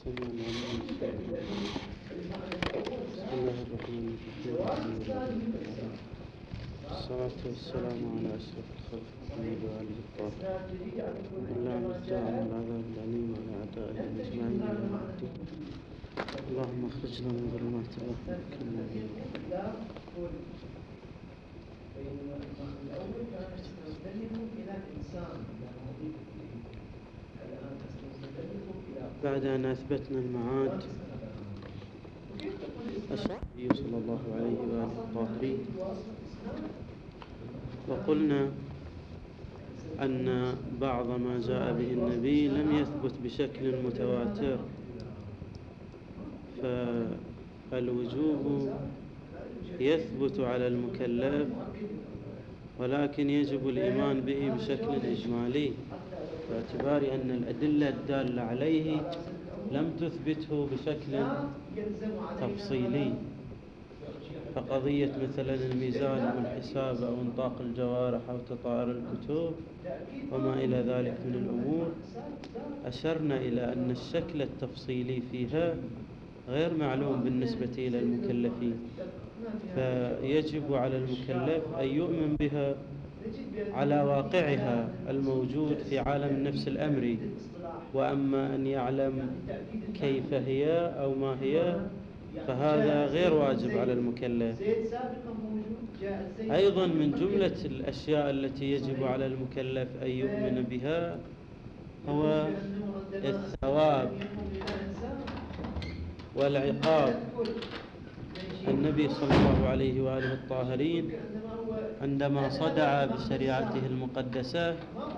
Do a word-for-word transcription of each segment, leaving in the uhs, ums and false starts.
السميع العليم. بسم الله الرحمن الرحيم. الصلاة والسلام على أشرف الخلق محمد وآله الطاهرين. اللهم استعان العذاب العليم على أعدائهم أجمعين يا رب. اللهم اخرجنا من ظلمات الوهم بعد أن أثبتنا المعاد النبي صلى الله عليه وآله الطاهرين، وقلنا أن بعض ما جاء به النبي لم يثبت بشكل متواتر، فالوجوب يثبت على المكلف ولكن يجب الإيمان به بشكل إجمالي، باعتبار أن الأدلة الدالة عليه لم تثبته بشكل تفصيلي. فقضية مثلا الميزان والحساب أو انطاق الجوارح أو تطاير الكتب وما إلى ذلك من الأمور أشرنا إلى أن الشكل التفصيلي فيها غير معلوم بالنسبة إلى المكلفين، فيجب على المكلف أن يؤمن بها على واقعها الموجود في عالم النفس الأمري، وأما أن يعلم كيف هي أو ما هي فهذا غير واجب على المكلف. أيضا من جملة الأشياء التي يجب على المكلف أن يؤمن بها هو الثواب والعقاب. النبي صلى الله عليه وآله الطاهرين عندما صدع بشريعته المقدسة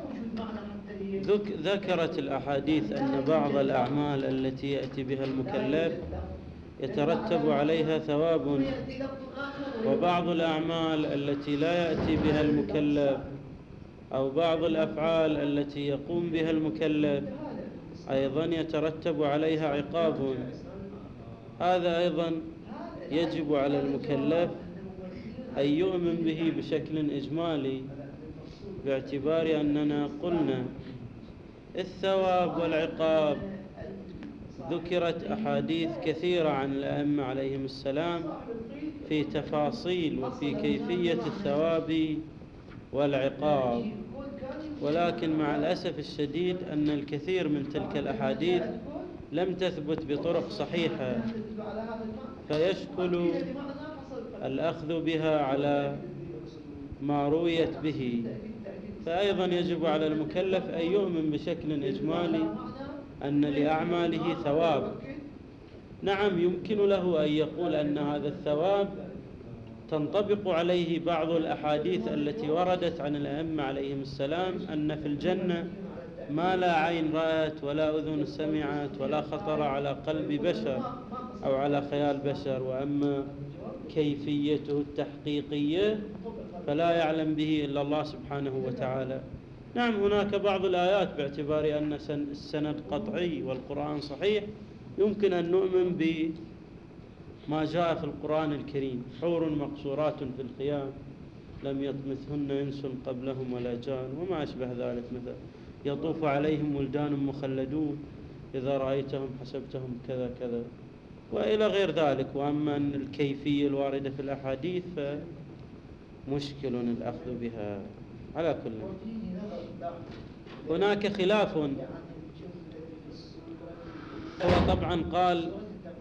ذكرت الأحاديث أن بعض الأعمال التي يأتي بها المكلف يترتب عليها ثواب، وبعض الأعمال التي لا يأتي بها المكلف أو بعض الأفعال التي يقوم بها المكلف أيضا يترتب عليها عقاب. هذا أيضا يجب على المكلف أن يؤمن به بشكل إجمالي، باعتبار أننا قلنا الثواب والعقاب ذكرت أحاديث كثيرة عن الأئمة عليهم السلام في تفاصيل وفي كيفية الثواب والعقاب، ولكن مع الأسف الشديد أن الكثير من تلك الأحاديث لم تثبت بطرق صحيحة، فيشكل الأخذ بها على ما رويت به. فأيضا يجب على المكلف أن يؤمن بشكل إجمالي أن لأعماله ثواب. نعم، يمكن له أن يقول أن هذا الثواب تنطبق عليه بعض الأحاديث التي وردت عن الأئمة عليهم السلام أن في الجنة ما لا عين رأت ولا أذن سمعت ولا خطر على قلب بشر أو على خيال بشر، وأما كيفيته التحقيقية فلا يعلم به إلا الله سبحانه وتعالى. نعم، هناك بعض الآيات باعتبار أن السند قطعي والقرآن صحيح يمكن أن نؤمن بما جاء في القرآن الكريم: حور مقصورات في الخيام لم يطمثهن إنس قبلهم ولا جان، وما أشبه ذلك، مثل يطوف عليهم ولدان مخلدون إذا رأيتهم حسبتهم كذا كذا وإلى غير ذلك. وأما الكيفية الواردة في الأحاديث فمشكل الأخذ بها. على كل، هناك خلاف. هو طبعا قال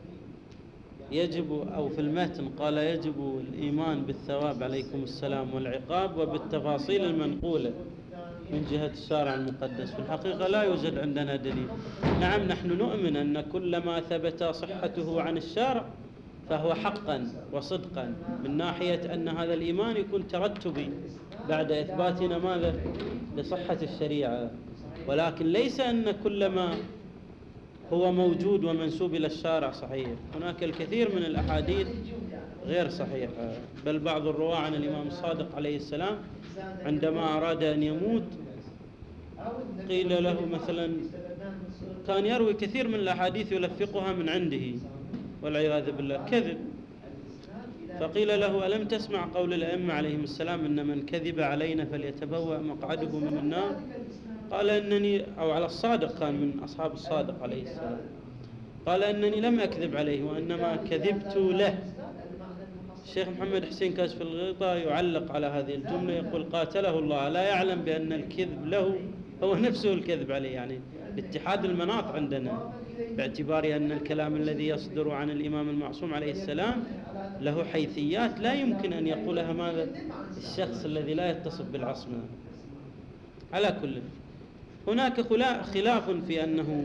يجب، أو في المتن قال يجب الإيمان بالثواب عليكم السلام والعقاب وبالتفاصيل المنقولة من جهة الشارع المقدس. في الحقيقة لا يوجد عندنا دليل. نعم، نحن نؤمن أن كل ما ثبت صحته عن الشارع فهو حقا وصدقا، من ناحية أن هذا الإيمان يكون ترتبي بعد إثباتنا ماذا؟ لصحة الشريعة، ولكن ليس أن كل ما هو موجود ومنسوب إلى الشارع صحيح. هناك الكثير من الأحاديث غير صحيحة، بل بعض الرواة عن الإمام الصادق عليه السلام عندما أراد أن يموت قيل له مثلا، كان يروي كثير من الأحاديث يلفقها من عنده والعياذ بالله كذب، فقيل له: ألم تسمع قول الأئمة عليهم السلام إن من كذب علينا فليتبوأ مقعده من النار؟ قال إنني، أو على الصادق، كان من أصحاب الصادق عليه السلام، قال أنني لم أكذب عليه وإنما كذبت له. الشيخ محمد حسين كاشف الغطاء يعلق على هذه الجملة يقول قاتله الله، لا يعلم بأن الكذب له هو نفسه الكذب عليه، يعني اتحاد المناط عندنا، باعتبار أن الكلام الذي يصدر عن الإمام المعصوم عليه السلام له حيثيات لا يمكن أن يقولها ماذا الشخص الذي لا يتصف بالعصمة. على كل، هناك خلاف في أنه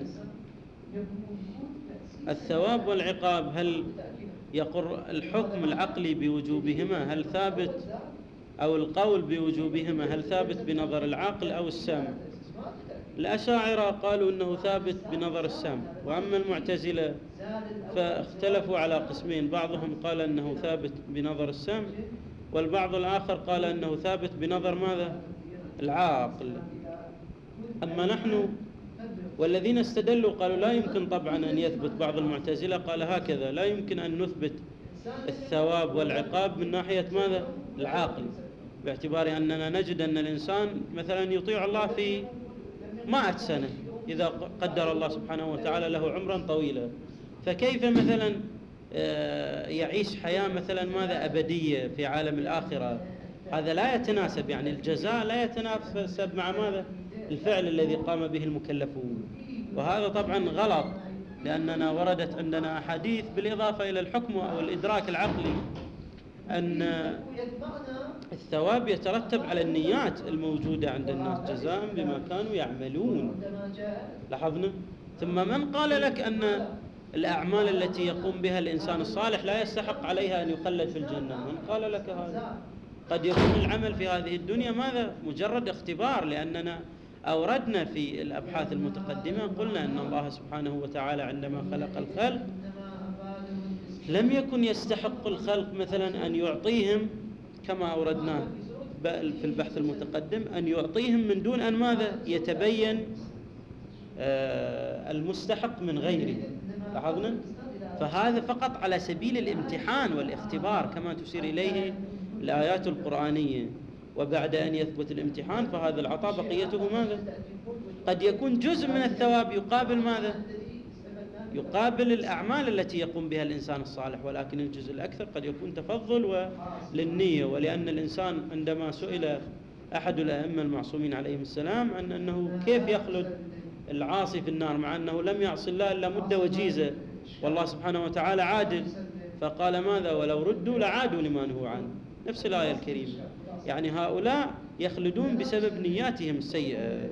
الثواب والعقاب هل يقر الحكم العقلي بوجوبهما هل ثابت، أو القول بوجوبهما هل ثابت بنظر العقل أو السمع. الأشاعرة قالوا أنه ثابت بنظر السمع، وأما المعتزلة فاختلفوا على قسمين، بعضهم قال أنه ثابت بنظر السمع، والبعض الآخر قال أنه ثابت بنظر ماذا العقل. أما نحن والذين استدلوا قالوا لا يمكن طبعا أن يثبت. بعض المعتزلة قال هكذا، لا يمكن أن نثبت الثواب والعقاب من ناحية ماذا العقل، باعتبار أننا نجد أن الإنسان مثلا يطيع الله في مائة سنة إذا قدر الله سبحانه وتعالى له عمرا طويلا، فكيف مثلا يعيش حياة مثلا ماذا أبدية في عالم الآخرة؟ هذا لا يتناسب، يعني الجزاء لا يتناسب مع ماذا الفعل الذي قام به المكلفون. وهذا طبعا غلط، لأننا وردت عندنا أحاديث بالإضافة إلى الحكم أو الإدراك العقلي أن الثواب يترتب على النيات الموجودة عند الناس جزاء بما كانوا يعملون. لاحظنا. ثم من قال لك أن الأعمال التي يقوم بها الإنسان الصالح لا يستحق عليها أن يخلد في الجنة؟ من قال لك هذا؟ قد يكون العمل في هذه الدنيا ماذا مجرد اختبار، لأننا أوردنا في الأبحاث المتقدمة قلنا أن الله سبحانه وتعالى عندما خلق الخلق لم يكن يستحق الخلق مثلا أن يعطيهم كما أوردناه في البحث المتقدم، أن يعطيهم من دون أن ماذا يتبين المستحق من غيره. لاحظنا. فهذا فقط على سبيل الامتحان والاختبار كما تشير إليه الآيات القرآنية، وبعد أن يثبت الامتحان فهذا العطاء بقيته ماذا قد يكون جزء من الثواب يقابل ماذا يقابل الأعمال التي يقوم بها الإنسان الصالح، ولكن الجزء الأكثر قد يكون تفضل وللنية. ولأن الإنسان عندما سئل أحد الأئمة المعصومين عليهم السلام عن أنه كيف يخلد العاصي في النار مع أنه لم يعصي الله إلا مدة وجيزة والله سبحانه وتعالى عادل، فقال ماذا ولو ردوا لعادوا لما نهوا عنه، نفس الآية الكريمة. يعني هؤلاء يخلدون بسبب نياتهم السيئة.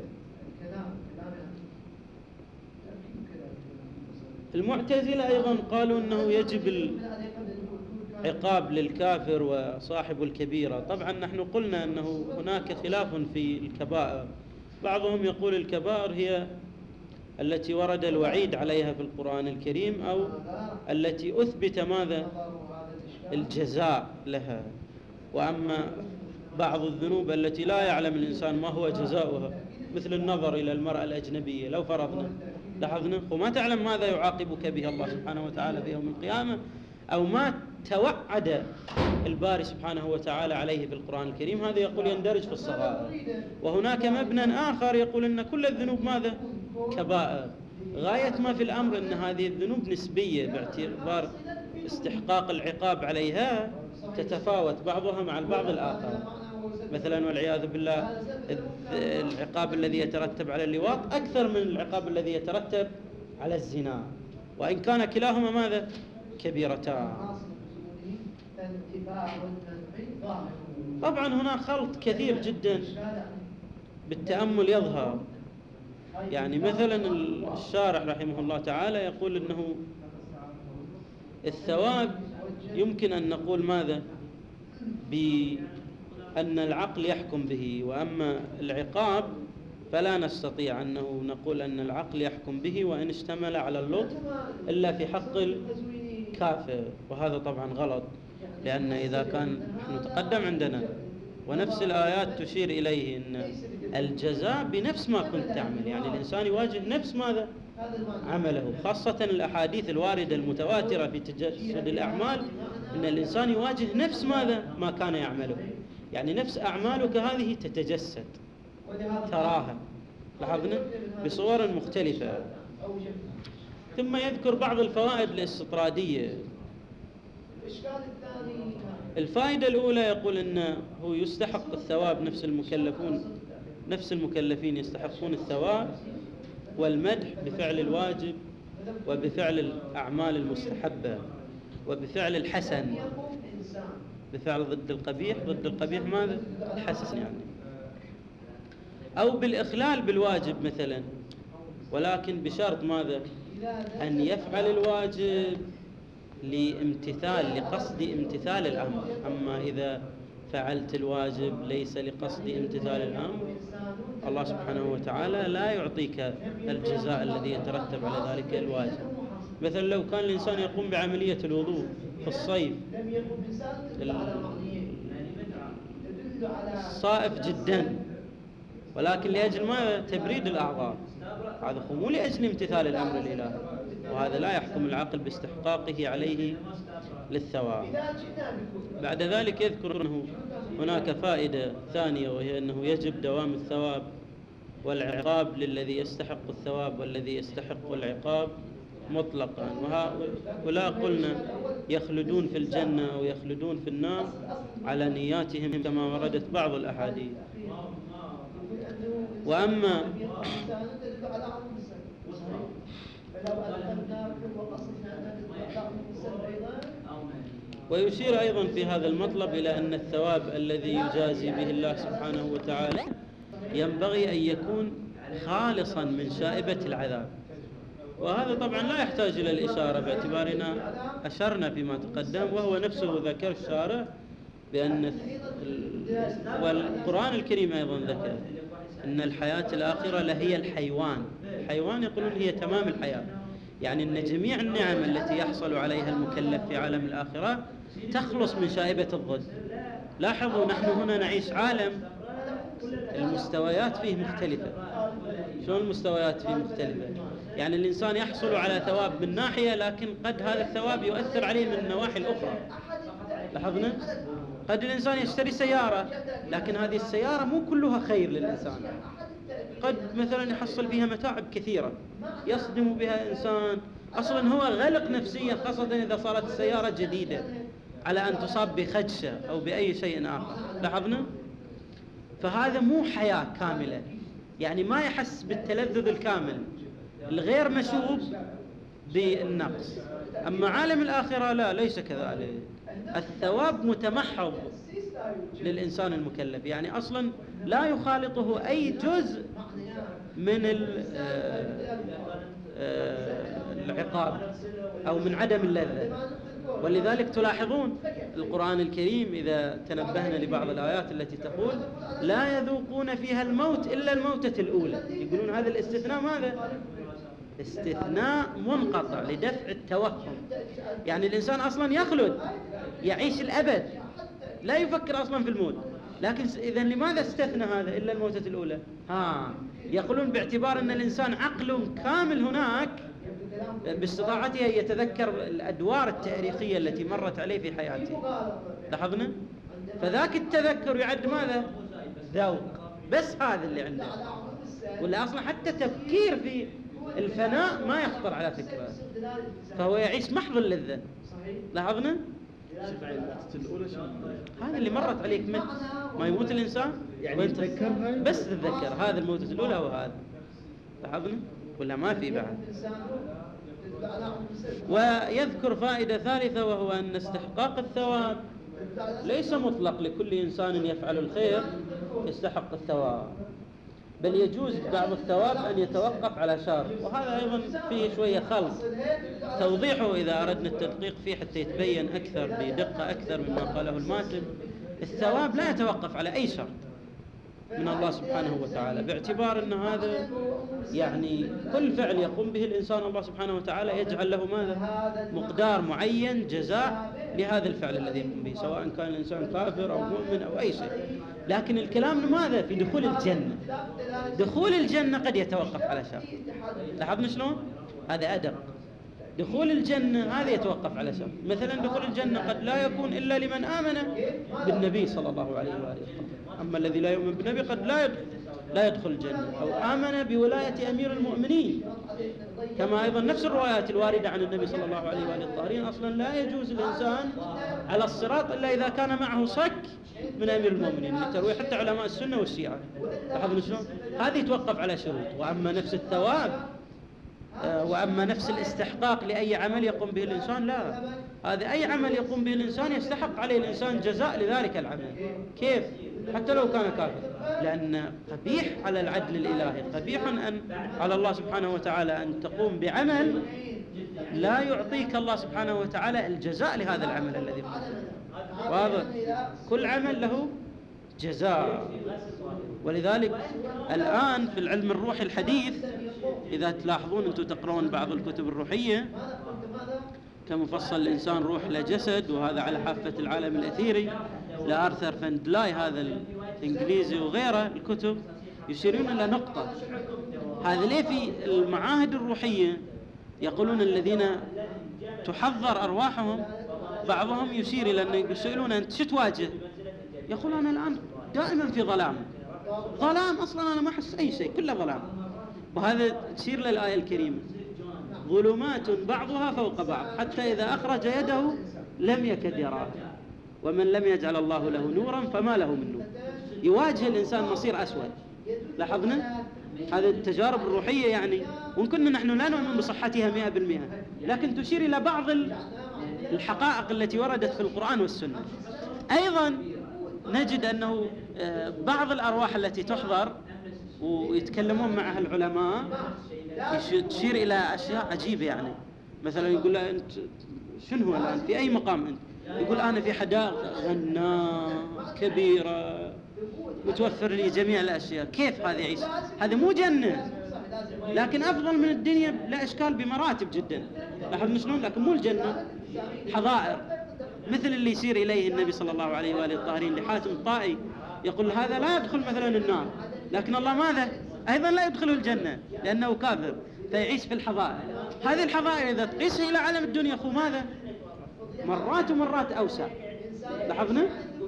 المعتزلة أيضا قالوا أنه يجب العقاب للكافر وصاحب الكبيرة. طبعا نحن قلنا أنه هناك خلاف في الكبائر، بعضهم يقول الكبائر هي التي ورد الوعيد عليها في القرآن الكريم أو التي أثبت ماذا الجزاء لها، وأما بعض الذنوب التي لا يعلم الإنسان ما هو جزاؤها مثل النظر إلى المرأة الأجنبية لو فرضنا لاحظنا وما تعلم ماذا يعاقبك به الله سبحانه وتعالى في يوم القيامة، أو ما توعد الباري سبحانه وتعالى عليه في القرآن الكريم، هذا يقول يندرج في الصغائر. وهناك مبنى آخر يقول أن كل الذنوب ماذا كبائر. غاية ما في الأمر أن هذه الذنوب نسبية باعتبار استحقاق العقاب عليها تتفاوت بعضها مع البعض الآخر. مثلا والعياذ بالله العقاب الذي يترتب على اللواط أكثر من العقاب الذي يترتب على الزنا، وإن كان كلاهما ماذا كبيرتان. طبعا هنا خلط كثير جدا بالتأمل يظهر. يعني مثلا الشارح رحمه الله تعالى يقول أنه الثواب يمكن أن نقول ماذا بأن العقل يحكم به، وأما العقاب فلا نستطيع أنه نقول أن العقل يحكم به وإن اشتمل على اللطف إلا في حق الكافر، وهذا طبعا غلط. لأن إذا كان نحن تقدم عندنا ونفس الآيات تشير إليه أن الجزاء بنفس ما كنت تعمل، يعني الإنسان يواجه نفس ماذا عمله، خاصة الأحاديث الواردة المتواترة في تجسد الأعمال أن الإنسان يواجه نفس ماذا ما كان يعمله، يعني نفس أعمالك هذه تتجسد تراها لاحظنا بصور مختلفة. ثم يذكر بعض الفوائد الاستطرادية. الفائدة الأولى يقول أنه يستحق الثواب، نفس المكلفون نفس المكلفين يستحقون الثواب والمدح بفعل الواجب وبفعل الأعمال المستحبة وبفعل الحسن، بفعل ضد القبيح، ضد القبيح ماذا؟ الحسن يعني، أو بالإخلال بالواجب مثلا، ولكن بشرط ماذا؟ أن يفعل الواجب لامتثال لقصد امتثال الأمر. أما إذا فعلت الواجب ليس لقصد امتثال الأمر، الله سبحانه وتعالى لا يعطيك الجزاء الذي يترتب على ذلك الواجب. مثلا لو كان الإنسان يقوم بعملية الوضوء في الصيف صائف جدا، ولكن لأجل ما تبريد الأعضاء، هذا مو لأجل امتثال الأمر الإلهي، وهذا لا يحكم العقل باستحقاقه عليه للثواب. بعد ذلك يذكر أنه هناك فائدة ثانية، وهي أنه يجب دوام الثواب والعقاب للذي يستحق الثواب والذي يستحق العقاب مطلقا. وهؤلاء قلنا يخلدون في الجنة أو يخلدون في النار على نياتهم كما وردت بعض الأحاديث. وأما ويشير أيضا في هذا المطلب إلى أن الثواب الذي يجازي به الله سبحانه وتعالى ينبغي أن يكون خالصا من شائبة العذاب، وهذا طبعا لا يحتاج إلى الإشارة باعتبارنا أشرنا فيما تقدم، وهو نفسه ذكر الشارع بأن والقرآن الكريم أيضا ذكر أن الحياة الآخرة لهي الحيوان. الحيوان يقولون هي تمام الحياة، يعني أن جميع النعم التي يحصل عليها المكلف في عالم الآخرة تخلص من شائبة الضد. لاحظوا نحن هنا نعيش عالم المستويات فيه مختلفة. شلون المستويات فيه مختلفة؟ يعني الإنسان يحصل على ثواب من ناحية، لكن قد هذا الثواب يؤثر عليه من النواحي الأخرى. لاحظنا؟ قد الإنسان يشتري سيارة، لكن هذه السيارة مو كلها خير للإنسان، قد مثلا يحصل بها متاعب كثيرة، يصدم بها إنسان، أصلا هو غلق نفسيا، خاصة إذا صارت السيارة جديدة، على أن تصاب بخدشة أو بأي شيء آخر. لاحظنا؟ فهذا مو حياة كاملة، يعني ما يحس بالتلذذ الكامل، الغير مشوب بالنقص. أما عالم الآخرة لا، ليس كذلك، الثواب متمحض للإنسان المكلف، يعني أصلا لا يخالطه أي جزء من العقاب أو من عدم اللذة. ولذلك تلاحظون القرآن الكريم إذا تنبهنا لبعض الآيات التي تقول لا يذوقون فيها الموت إلا الموتة الأولى، يقولون هذا الاستثناء ماذا؟ استثناء منقطع لدفع التوهم، يعني الإنسان أصلا يخلد يعيش الأبد، لا يفكر أصلا في الموت، لكن إذن لماذا استثنى هذا إلا الموتة الأولى؟ ها يقولون باعتبار أن الإنسان عقل كامل هناك باستطاعته أن يتذكر الأدوار التاريخية التي مرت عليه في حياته. لاحظنا؟ فذاك التذكر يعد ماذا؟ ذوق، بس هذا اللي عنده، ولا أصلا حتى تفكير في الفناء ما يخطر على فكرة، فهو يعيش محض اللذة. لاحظنا؟ هذا اللي مرت عليك من ما يموت الإنسان يعني بس تتذكر هذا الموتة الأولى وهذا. لاحظنا؟ ولا ما في بعد؟ ويذكر فائدة ثالثة، وهو أن استحقاق الثواب ليس مطلق لكل إنسان يفعل الخير يستحق الثواب، بل يجوز بعض الثواب أن يتوقف على شر، وهذا أيضا فيه شوية خلط توضيحه إذا أردنا التدقيق فيه حتى يتبين أكثر بدقة أكثر مما قاله الماتن. الثواب لا يتوقف على أي شرط من الله سبحانه وتعالى، باعتبار أن هذا يعني كل فعل يقوم به الإنسان الله سبحانه وتعالى يجعل له ماذا؟ مقدار معين جزاء لهذا الفعل الذي يقوم به، سواء كان الإنسان كافر أو مؤمن أو أي شيء. لكن الكلام ماذا؟ في دخول الجنة. دخول الجنة قد يتوقف على شر. لاحظنا شلون؟ هذا أدق. دخول الجنة هذا يتوقف على شرط. مثلا دخول الجنة قد لا يكون إلا لمن آمن بالنبي صلى الله عليه وآله وسلم، أما الذي لا يؤمن بالنبي قد لا يدخل لا يدخل الجنة، أو آمن بولاية أمير المؤمنين، كما أيضا نفس الروايات الواردة عن النبي صلى الله عليه وآله الطاهرين أصلا لا يجوز الإنسان على الصراط إلا إذا كان معه صك من أمير المؤمنين، تروي حتى علماء السنة والشيعة. لاحظنا شلون؟ هذه يتوقف على شروط. وأما نفس الثواب وأما نفس الاستحقاق لأي عمل يقوم به الإنسان لا، هذا أي عمل يقوم به الإنسان يستحق عليه الإنسان جزاء لذلك العمل. كيف؟ حتى لو كان كافر، لأن قبيح على العدل الإلهي، قبيح أن على الله سبحانه وتعالى أن تقوم بعمل لا يعطيك الله سبحانه وتعالى الجزاء لهذا العمل الذي قمت. واضح؟ كل عمل له جزاء. ولذلك الآن في العلم الروحي الحديث إذا تلاحظون أنتم تقرؤون بعض الكتب الروحية كمفصل الإنسان روح لجسد، وهذا على حافة العالم الأثيري لآرثر فندلاي هذا الإنجليزي وغيره، الكتب يشيرون إلى نقطة. هذا ليه في المعاهد الروحية يقولون الذين تحضر أرواحهم، بعضهم يشير إلى أن يسألون أنت شو تواجه؟ يقول أنا الآن دائما في ظلام، ظلام أصلا أنا ما أحس أي شيء، كله ظلام. وهذا تشير للآية الكريمة ظلمات بعضها فوق بعض حتى إذا أخرج يده لم يكد يراها ومن لم يجعل الله له نورا فما له من نور. يواجه الإنسان مصير أسود. لاحظنا هذه التجارب الروحية يعني، وإن كنا نحن لا نؤمن بصحتها مئة بالمئة، لكن تشير إلى بعض الحقائق التي وردت في القرآن والسنة. أيضا نجد أنه بعض الأرواح التي تحضر ويتكلمون معها العلماء تشير إلى أشياء عجيبة. يعني مثلا يقول له أنت شنو الآن في أي مقام أنت؟ يقول أنا في حدائق غناء كبيرة متوفر لي جميع الأشياء. كيف هذا يعيش؟ هذا مو جنة، لكن أفضل من الدنيا لا إشكال بمراتب جدا. لاحظنا شلون؟ لكن مو الجنة. حظائر مثل اللي يسير إليه النبي صلى الله عليه وآله الطاهرين لحاتم الطائي، يقول هذا لا يدخل مثلا النار، لكن الله ماذا؟ أيضا لا يدخله الجنة لأنه كافر، فيعيش في الحظائر. هذه الحظائر إذا تقيسها إلى عالم الدنيا أخو ماذا؟ مرات ومرات أوسع. لاحظنا؟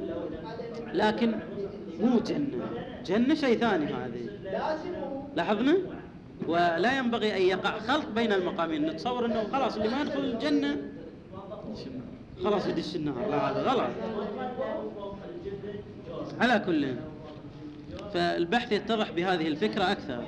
لكن مو جنة، جنة شيء ثاني هذه. لاحظنا؟ ولا ينبغي أن يقع خلط بين المقامين، نتصور أنه خلاص اللي ما يدخل الجنة خلاص يدش النار، لا هذا غلط. على كل، فالبحث يتضح بهذه الفكرة أكثر.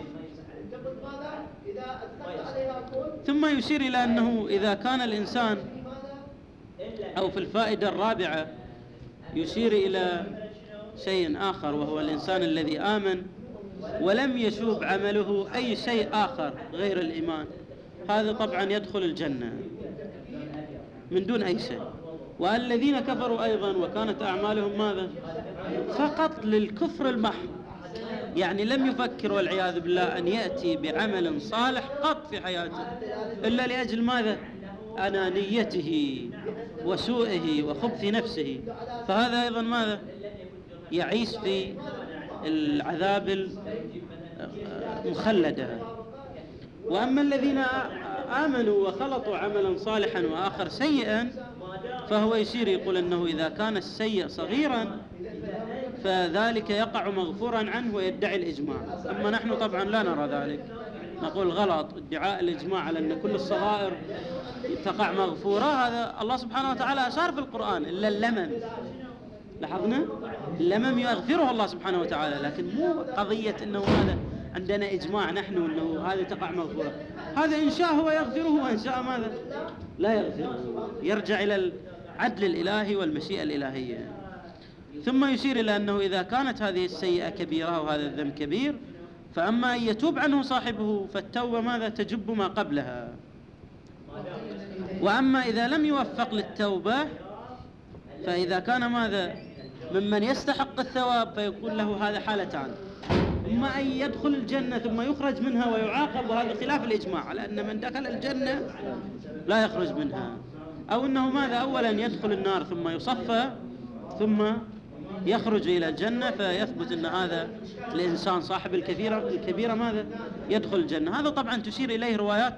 ثم يشير إلى أنه إذا كان الإنسان، أو في الفائدة الرابعة يشير إلى شيء آخر، وهو الإنسان الذي آمن ولم يشوب عمله أي شيء آخر غير الإيمان، هذا طبعا يدخل الجنة من دون أي شيء. والذين كفروا أيضا وكانت أعمالهم ماذا؟ فقط للكفر المحض، يعني لم يفكر والعياذ بالله أن يأتي بعمل صالح قط في حياته إلا لأجل ماذا؟ أنانيته وسوءه وخبث نفسه، فهذا أيضا ماذا؟ يعيش في العذاب المخلدة. وأما الذين آمنوا وخلطوا عملا صالحا وآخر سيئا، فهو يشير يقول أنه إذا كان السيء صغيرا فذلك يقع مغفورا عنه ويدعي الإجماع. أما نحن طبعا لا نرى ذلك، نقول غلط ادعاء الإجماع على أن كل الصغائر تقع مغفورة. هذا الله سبحانه وتعالى أشار في القرآن إلا اللمم. لاحظنا؟ اللمم يغفره الله سبحانه وتعالى، لكن مو قضية أنه هذا عندنا إجماع نحن أنه هذا تقع مغفورة. هذا إن شاء هو يغفره وإن شاء ماذا؟ لا يغفره، يرجع إلى العدل الإلهي والمشيئة الإلهية. ثم يشير إلى أنه إذا كانت هذه السيئة كبيرة وهذا الذنب كبير، فأما أن يتوب عنه صاحبه فالتوبة ماذا؟ تجب ما قبلها. وأما إذا لم يوفق للتوبة، فإذا كان ماذا؟ ممن يستحق الثواب فيكون له هذا حالتان: إما أن يدخل الجنة ثم يخرج منها ويعاقب، وهذا خلاف الإجماع على أن من دخل الجنة لا يخرج منها، أو أنه ماذا؟ أولا يدخل النار ثم يصفى ثم يخرج إلى الجنة، فيثبت أن هذا الإنسان صاحب الكبيرة الكبيرة ماذا؟ يدخل الجنة. هذا طبعا تشير إليه روايات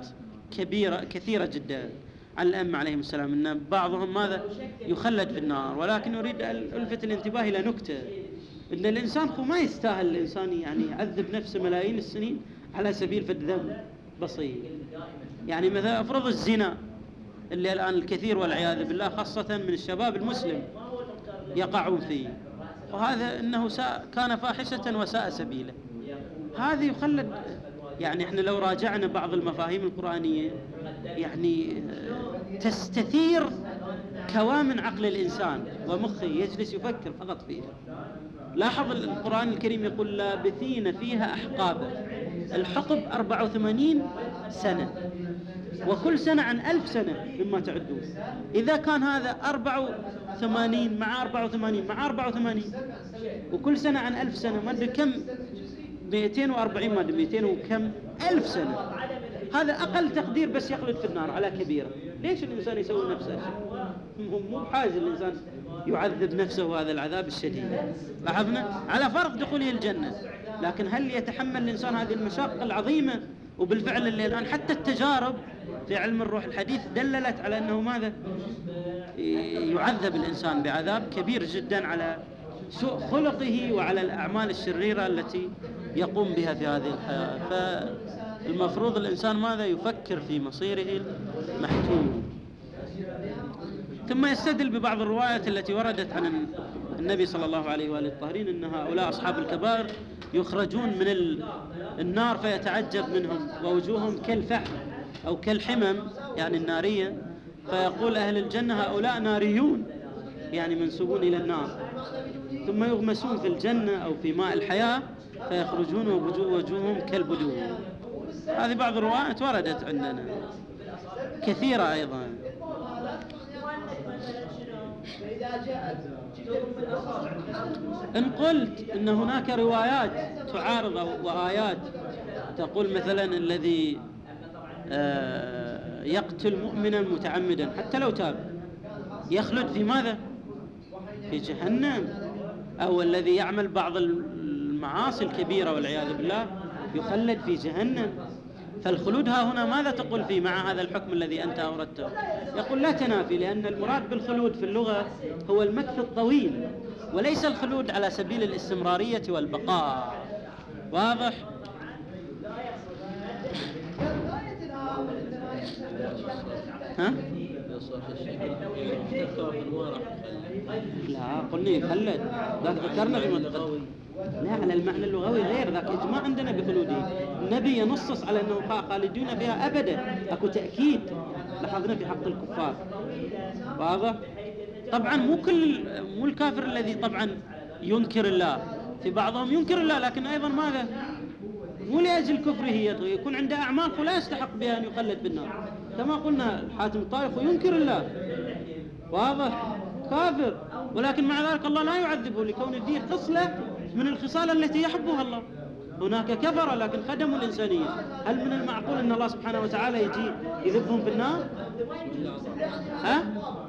كبيرة كثيرة جدا عن الأئمة عليهم السلام، أن بعضهم ماذا يخلد في النار. ولكن أريد أن ألفت الانتباه إلى نكتة، أن الإنسان هو ما يستاهل الإنسان يعني يعذب نفسه ملايين السنين على سبيل فد ذنب بسيط. يعني مثلا أفرض الزنا اللي الآن الكثير والعياذ بالله خاصة من الشباب المسلم يقعون فيه، وهذا أنه كان فاحشة وساء سبيله، هذا يخلد. يعني احنا لو راجعنا بعض المفاهيم القرآنية يعني تستثير كوامن عقل الإنسان ومخه، يجلس يفكر فقط فيها. لاحظ القرآن الكريم يقول لابثين فيها أحقابا، الحقب أربعة وثمانين سنة، وكل سنة عن ألف سنة مما تعدون. إذا كان هذا أربعة وثمانين مع أربعة وثمانين مع أربعة وثمانين وكل سنة عن ألف سنة، ما أدري كم، مئتين وأربعين، ما أدري مئتين وكم ألف سنة. هذا أقل تقدير بس يخلد في النار على كبيرة. ليش الإنسان يسوي نفسه شيء؟ مو بحاجة الإنسان يعذب نفسه هذا العذاب الشديد. لاحظنا على فرق دخوله الجنة، لكن هل يتحمل الإنسان هذه المشاق العظيمة؟ وبالفعل اللي الآن حتى التجارب في علم الروح الحديث دللت على أنه ماذا يعذب الإنسان بعذاب كبير جدا على سوء خلقه وعلى الأعمال الشريرة التي يقوم بها في هذه الحياة. فالمفروض الإنسان ماذا يفكر في مصيره المحتوم. ثم يستدل ببعض الروايات التي وردت عن النبي صلى الله عليه وآله الطاهرين أن هؤلاء أصحاب الكبائر يخرجون من النار فيتعجب منهم، ووجوههم كالفحم أو كالحمم يعني النارية، فيقول أهل الجنة هؤلاء ناريون يعني منسوبون إلى النار، ثم يغمسون في الجنة أو في ماء الحياة فيخرجون ووجوههم كالبدور. هذه بعض الروايات وردت عندنا كثيرة أيضا. إن قلت إن هناك روايات تعارض وآيات تقول مثلا الذي يقتل مؤمنا متعمدا حتى لو تاب يخلد في ماذا؟ في جهنم، أو الذي يعمل بعض المعاصي الكبيرة والعياذ بالله يخلد في جهنم. فالخلود ها هنا ماذا تقول فيه مع هذا الحكم الذي أنت أوردته؟ يقول لا تنافي، لأن المراد بالخلود في اللغة هو المكث الطويل، وليس الخلود على سبيل الاستمرارية والبقاء. واضح؟ ها؟ لا قلني خلد، ذاك ذكرنا في منطقة. لا، على المعنى اللغوي غير ذاك، إجماع عندنا بخلوده. النبي ينصص على أنه خالدون فيها أبدا، أكو تأكيد لاحظنا في حق الكفار. واضح؟ طبعا مو كل مو الكافر الذي طبعا ينكر الله، في بعضهم ينكر الله لكن أيضا ماذا؟ مو لأجل كفره يكون عنده أعمال ولا يستحق بها أن يخلد بالنار، كما قلنا حاتم الطائي ينكر الله. واضح؟ كافر، ولكن مع ذلك الله لا يعذبه لكون فيه خصلة من الخصال التي يحبها الله. هناك كفر لكن خدموا الإنسانية. هل من المعقول أن الله سبحانه وتعالى يجي يذبهم في النار؟ ها؟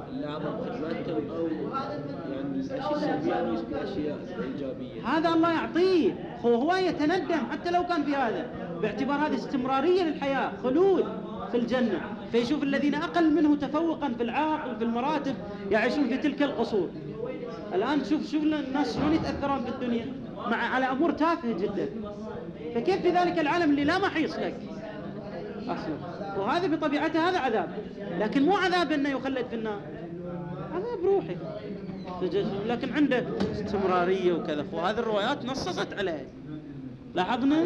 هذا الله يعطيه، هو هو يتندم حتى لو كان في هذا، باعتبار هذه استمرارية للحياة، خلود في الجنة. فيشوف الذين أقل منه تفوقا في العقل في المراتب يعيشون في تلك القصور. الآن شوف شوف الناس شلون يتأثرون في الدنيا مع على أمور تافهة جدا، فكيف في ذلك العالم اللي لا محيص لك أصلا؟ وهذا بطبيعته هذا عذاب، لكن مو عذاب أنه يخلد في النار، عذاب روحي، لكن عنده استمرارية وكذا. وهذه الروايات نصصت عليه. لاحظنا؟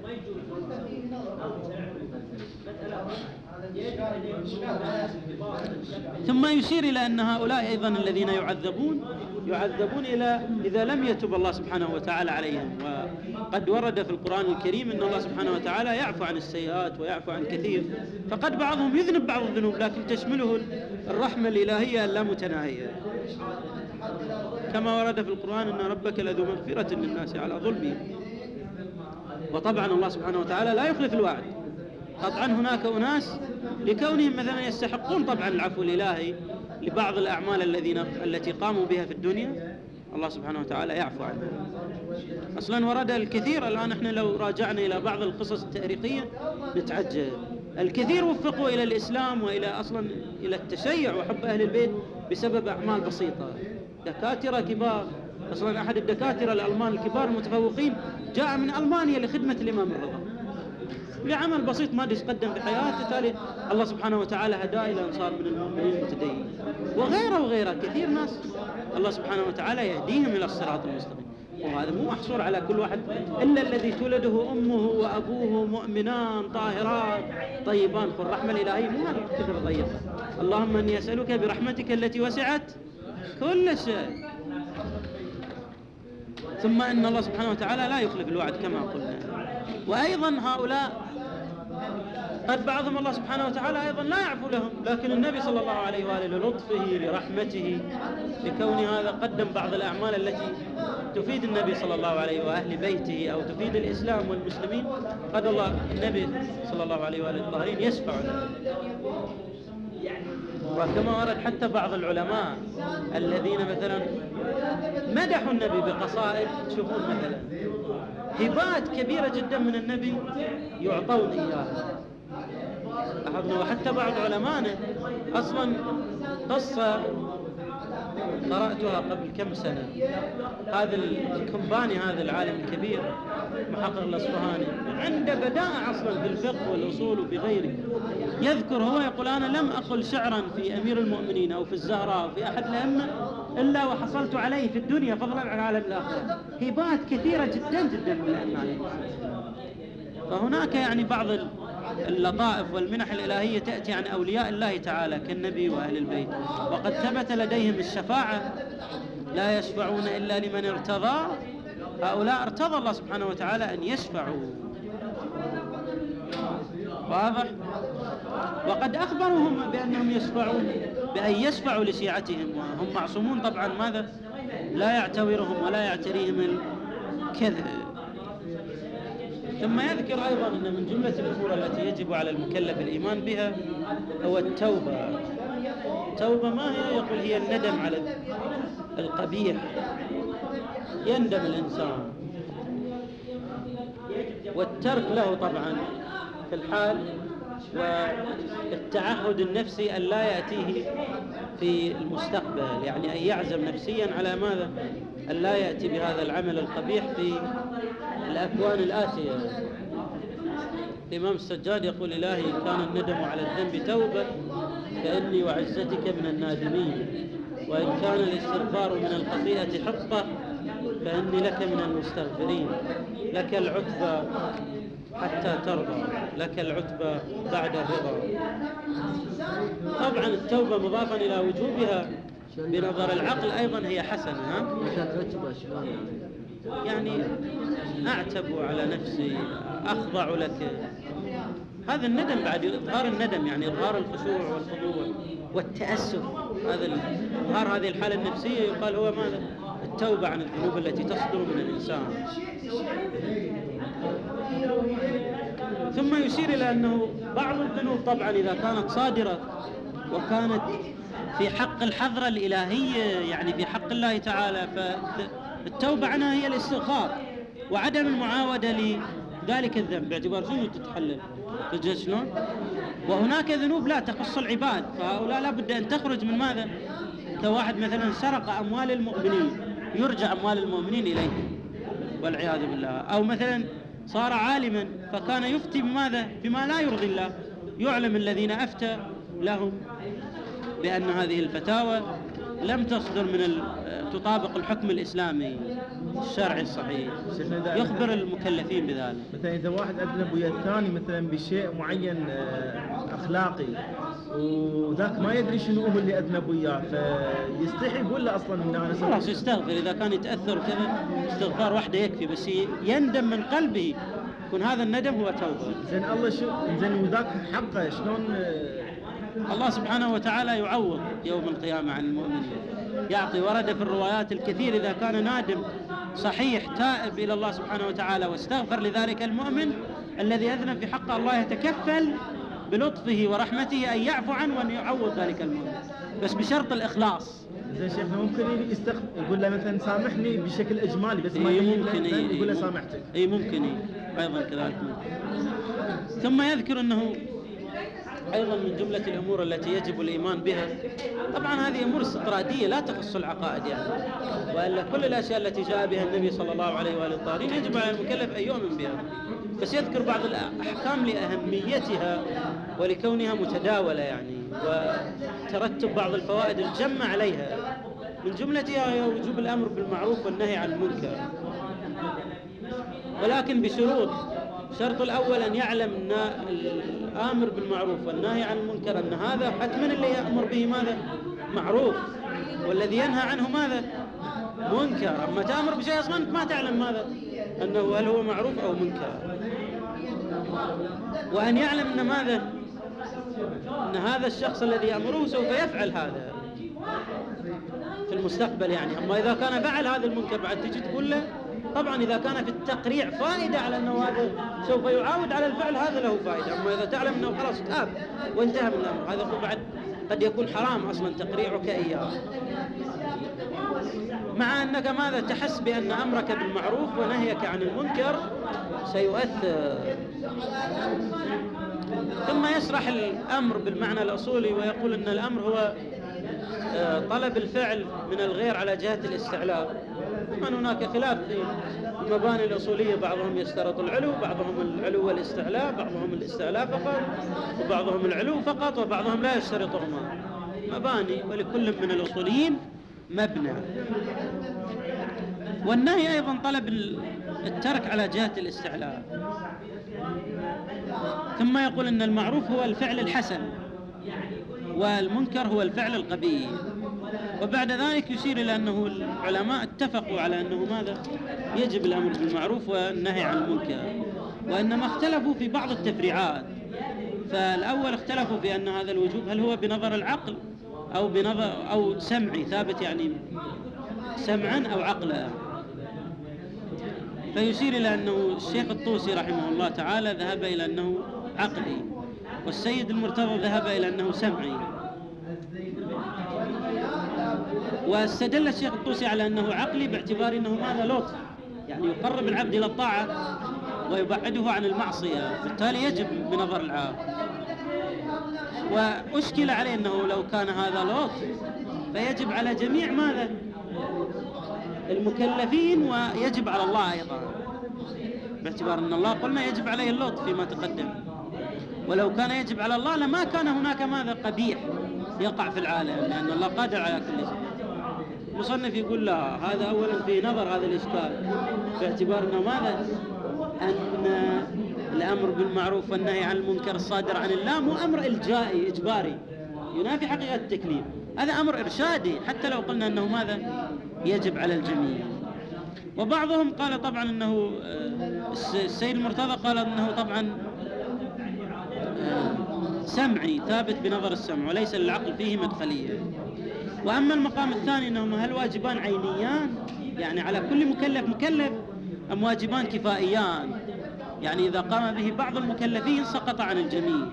ثم يشير إلى أن هؤلاء أيضا الذين يعذبون يعذبون إلى إذا لم يتب الله سبحانه وتعالى عليهم. وقد ورد في القرآن الكريم أن الله سبحانه وتعالى يعفو عن السيئات ويعفو عن كثير، فقد بعضهم يذنب بعض الذنوب لكن تشمله الرحمة الإلهية اللامتناهية، كما ورد في القرآن أن ربك لذو مغفرة للناس على ظلمهم. وطبعا الله سبحانه وتعالى لا يخلف الوعد. قطعا هناك أناس لكونهم مثلا يستحقون طبعا العفو الإلهي لبعض الأعمال الذين التي قاموا بها في الدنيا، الله سبحانه وتعالى يعفو عنهم. أصلا ورد الكثير. الآن احنا لو راجعنا إلى بعض القصص التاريخية نتعجب. الكثير وفقوا إلى الإسلام وإلى أصلا إلى التشيع وحب أهل البيت بسبب أعمال بسيطة. دكاترة كبار، أصلا أحد الدكاترة الألمان الكبار المتفوقين جاء من ألمانيا لخدمة الإمام الرضا لعمل بسيط ما قدم في حياته، تالي الله سبحانه وتعالى هداه إلى أن صار من المؤمنين المتدين. وغيره وغيره كثير ناس الله سبحانه وتعالى يهديهم إلى الصراط المستقيم. وهذا مو محصور على كل واحد، إلا الذي تولده أمه وأبوه مؤمنان طاهرات طيبان، فالرحمة الإلهية مو هذا كثر ضيقة. اللهم أني أسألك برحمتك التي وسعت كل شيء. ثم إن الله سبحانه وتعالى لا يخلف الوعد كما قلنا. وأيضا هؤلاء قد بعضهم الله سبحانه وتعالى أيضا لا يعفو لهم، لكن النبي صلى الله عليه وآله للطفه لرحمته لكون هذا قدم بعض الأعمال التي تفيد النبي صلى الله عليه وأهل بيته أو تفيد الإسلام والمسلمين. قد الله النبي صلى الله عليه وآله الطاهرين يشفع له. وكما ورد حتى بعض العلماء الذين مثلا مدحوا النبي بقصائد، تشوفون مثلا هبات كبيرة جدا من النبي يعطون إياها. لاحظنا. وحتى بعض علمائنا أصلا قصة قرأتها قبل كم سنة، هذا الكمباني هذا العالم الكبير محقق الأصفهاني عنده بدائع أصلا في الفقه والأصول وفي غيره، يذكر هو يقول أنا لم أقل شعرا في أمير المؤمنين أو في الزهراء أو في أحد الأئمة إلا وحصلت عليه في الدنيا فضلا عن عالم الآخرة. هبات كثيرة جدا جدا من الأئمة. فهناك يعني بعض اللطائف والمنح الإلهية تأتي عن أولياء الله تعالى كالنبي وأهل البيت، وقد ثبت لديهم الشفاعة، لا يشفعون إلا لمن ارتضى. هؤلاء ارتضى الله سبحانه وتعالى أن يشفعوا. واضح؟ وقد أخبرهم بأنهم يشفعون، بأن يشفعوا لشيعتهم، وهم معصومون طبعا ماذا؟ لا يعتورهم ولا يعتريهم الكذب. ثم يذكر أيضا أن من جملة الأمور التي يجب على المكلف الإيمان بها هو التوبة. التوبة ما هي؟ يقول هي الندم على القبيح، يندم الإنسان، والترك له طبعا في الحال، والتعهد النفسي أن لا يأتيه في المستقبل، يعني أن يعزم نفسيا على ماذا؟ أن لا يأتي بهذا العمل القبيح في الأكوان الآتية. الإمام السجاد يقول إلهي كان الندم على الذنب توبة فإني وعزتك من النادمين، وإن كان الاستغفار من الخطيئة حطة فإني لك من المستغفرين، لك العتبى حتى ترضى، لك العتبى بعد الرضا. طبعا التوبة مضافا إلى وجوبها بنظر العقل أيضا هي حسنة. ها؟ يعني أعتب على نفسي، أخضع لك، هذا الندم بعد إظهار الندم، يعني إظهار الخشوع والخضوع والتأسف. هذا إظهار هذه الحالة النفسية يقال هو ماذا؟ التوبة عن الذنوب التي تصدر من الإنسان. ثم يشير إلى أنه بعض الذنوب طبعا إذا كانت صادرة وكانت في حق الحضرة الإلهية، يعني في حق الله تعالى، فالتوبة عنها هي الاستغفار وعدم المعاودة لذلك الذنب باعتبار شنو تتحلل. تجد شلون؟ وهناك ذنوب لا تخص العباد، فهؤلاء لا بد أن تخرج من ماذا؟ كواحد مثلا سرق أموال المؤمنين يرجع أموال المؤمنين إليه والعياذ بالله، أو مثلا صار عالما فكان يفتي بماذا؟ بما لا يرضي الله، يعلم الذين أفتى لهم بأن هذه الفتاوى لم تصدر من تطابق الحكم الإسلامي الشرعي الصحيح، يخبر المكلفين بذلك. مثلا إذا واحد أذنب ويا الثاني مثلا بشيء معين أخلاقي وذاك ما يدري شنو هو اللي أذنب وياه، فيستحي يقول له أصلا إن أنا خلاص يستغفر. إذا كان يتأثر كذا استغفار واحدة يكفي، بس يندم من قلبه، يكون هذا الندم هو توبة. زين الله شو زين وذاك حقه شلون؟ الله سبحانه وتعالى يعوض يوم القيامة عن المؤمنين، يعطي. ورد في الروايات الكثير إذا كان نادم صحيح تائب إلى الله سبحانه وتعالى واستغفر لذلك المؤمن الذي أذنب في حق الله، يتكفل بلطفه ورحمته أن يعفو عنه وأن يعوض ذلك المؤمن، بس بشرط الإخلاص. زين شيخنا ممكن يستغفر يقول له مثلا سامحني بشكل إجمالي بس ما إيه ممكن يقول له سامحتك. أي ممكن إيه أيضا كذلك. ثم يذكر أنه أيضا من جملة الأمور التي يجب الإيمان بها، طبعا هذه أمور استطرادية لا تخص العقائد يعني، وإلا كل الأشياء التي جاء بها النبي صلى الله عليه وآله الطاهرين يجب على المكلف أن يؤمن بها، بس يذكر بعض الأحكام لأهميتها ولكونها متداولة يعني، وترتب بعض الفوائد الجمة عليها. من جملتها هي وجوب الأمر بالمعروف والنهي عن المنكر، ولكن بشروط. الشرط الأول أن يعلم أن الآمر بالمعروف والنهي عن المنكر أن هذا حتما اللي يأمر به ماذا؟ معروف، والذي ينهى عنه ماذا؟ منكر. أما تأمر بشيء أصلا أنت ما تعلم ماذا؟ أنه هل هو معروف أو منكر. وأن يعلم أن ماذا؟ أن هذا الشخص الذي يأمره سوف يفعل هذا في المستقبل يعني. أما إذا كان فعل هذا المنكر بعد تجي تقول له، طبعا إذا كان في التقريع فائدة على أنه هذا سوف يعاود على الفعل هذا له فائدة. أما إذا تعلم أنه خلاص تاب وانتهى من الأمر، هذا بعد قد يكون حرام أصلا تقريعك إياه، مع أنك ماذا تحس بأن أمرك بالمعروف ونهيك عن المنكر سيؤثر. ثم يشرح الأمر بالمعنى الأصولي ويقول أن الأمر هو طلب الفعل من الغير على جهة الاستعلاء. طبعا هناك خلاف في المباني الأصولية، بعضهم يشترط العلو، بعضهم العلو والاستعلاء، بعضهم الاستعلاء فقط، وبعضهم العلو فقط، وبعضهم لا يشترطهما. مباني ولكل من الأصوليين مبنى. والنهي أيضا طلب الترك على جهة الاستعلاء. ثم يقول أن المعروف هو الفعل الحسن والمنكر هو الفعل القبيح. وبعد ذلك يشير إلى أنه العلماء اتفقوا على أنه ماذا؟ يجب الأمر بالمعروف والنهي عن المنكر، وإنما اختلفوا في بعض التفريعات. فالأول اختلفوا في أن هذا الوجوب هل هو بنظر العقل أو بنظر أو سمعي ثابت يعني سمعا أو عقلا. فيشير إلى أنه الشيخ الطوسي رحمه الله تعالى ذهب إلى أنه عقلي، والسيد المرتضى ذهب إلى أنه سمعي. واستدل الشيخ الطوسي على أنه عقلي باعتبار أنه ماذا؟ لطف، يعني يقرب العبد إلى الطاعة ويبعده عن المعصية، بالتالي يجب بنظر العقل. وأشكل عليه أنه لو كان هذا لطف فيجب على جميع ماذا؟ المكلفين، ويجب على الله أيضا، باعتبار أن الله قلنا يجب عليه اللطف فيما تقدم. ولو كان يجب على الله لما كان هناك ماذا؟ قبيح يقع في العالم، لأن الله قادر على كل شيء. مصنف يقول لا، هذا أولا في نظر هذا الإشكال، باعتبار أنه ماذا؟ أن الأمر بالمعروف والنهي عن المنكر الصادر عن الله مو أمر إلجائي إجباري ينافي حقيقة التكليف، هذا أمر إرشادي، حتى لو قلنا أنه ماذا؟ يجب على الجميع. وبعضهم قال طبعا أنه السيد المرتضى قال أنه طبعا سمعي ثابت بنظر السمع وليس للعقل فيه مدخلية. وأما المقام الثاني أنهما هل واجبان عينيان يعني على كل مكلف مكلف أم واجبان كفائيان، يعني إذا قام به بعض المكلفين سقط عن الجميع.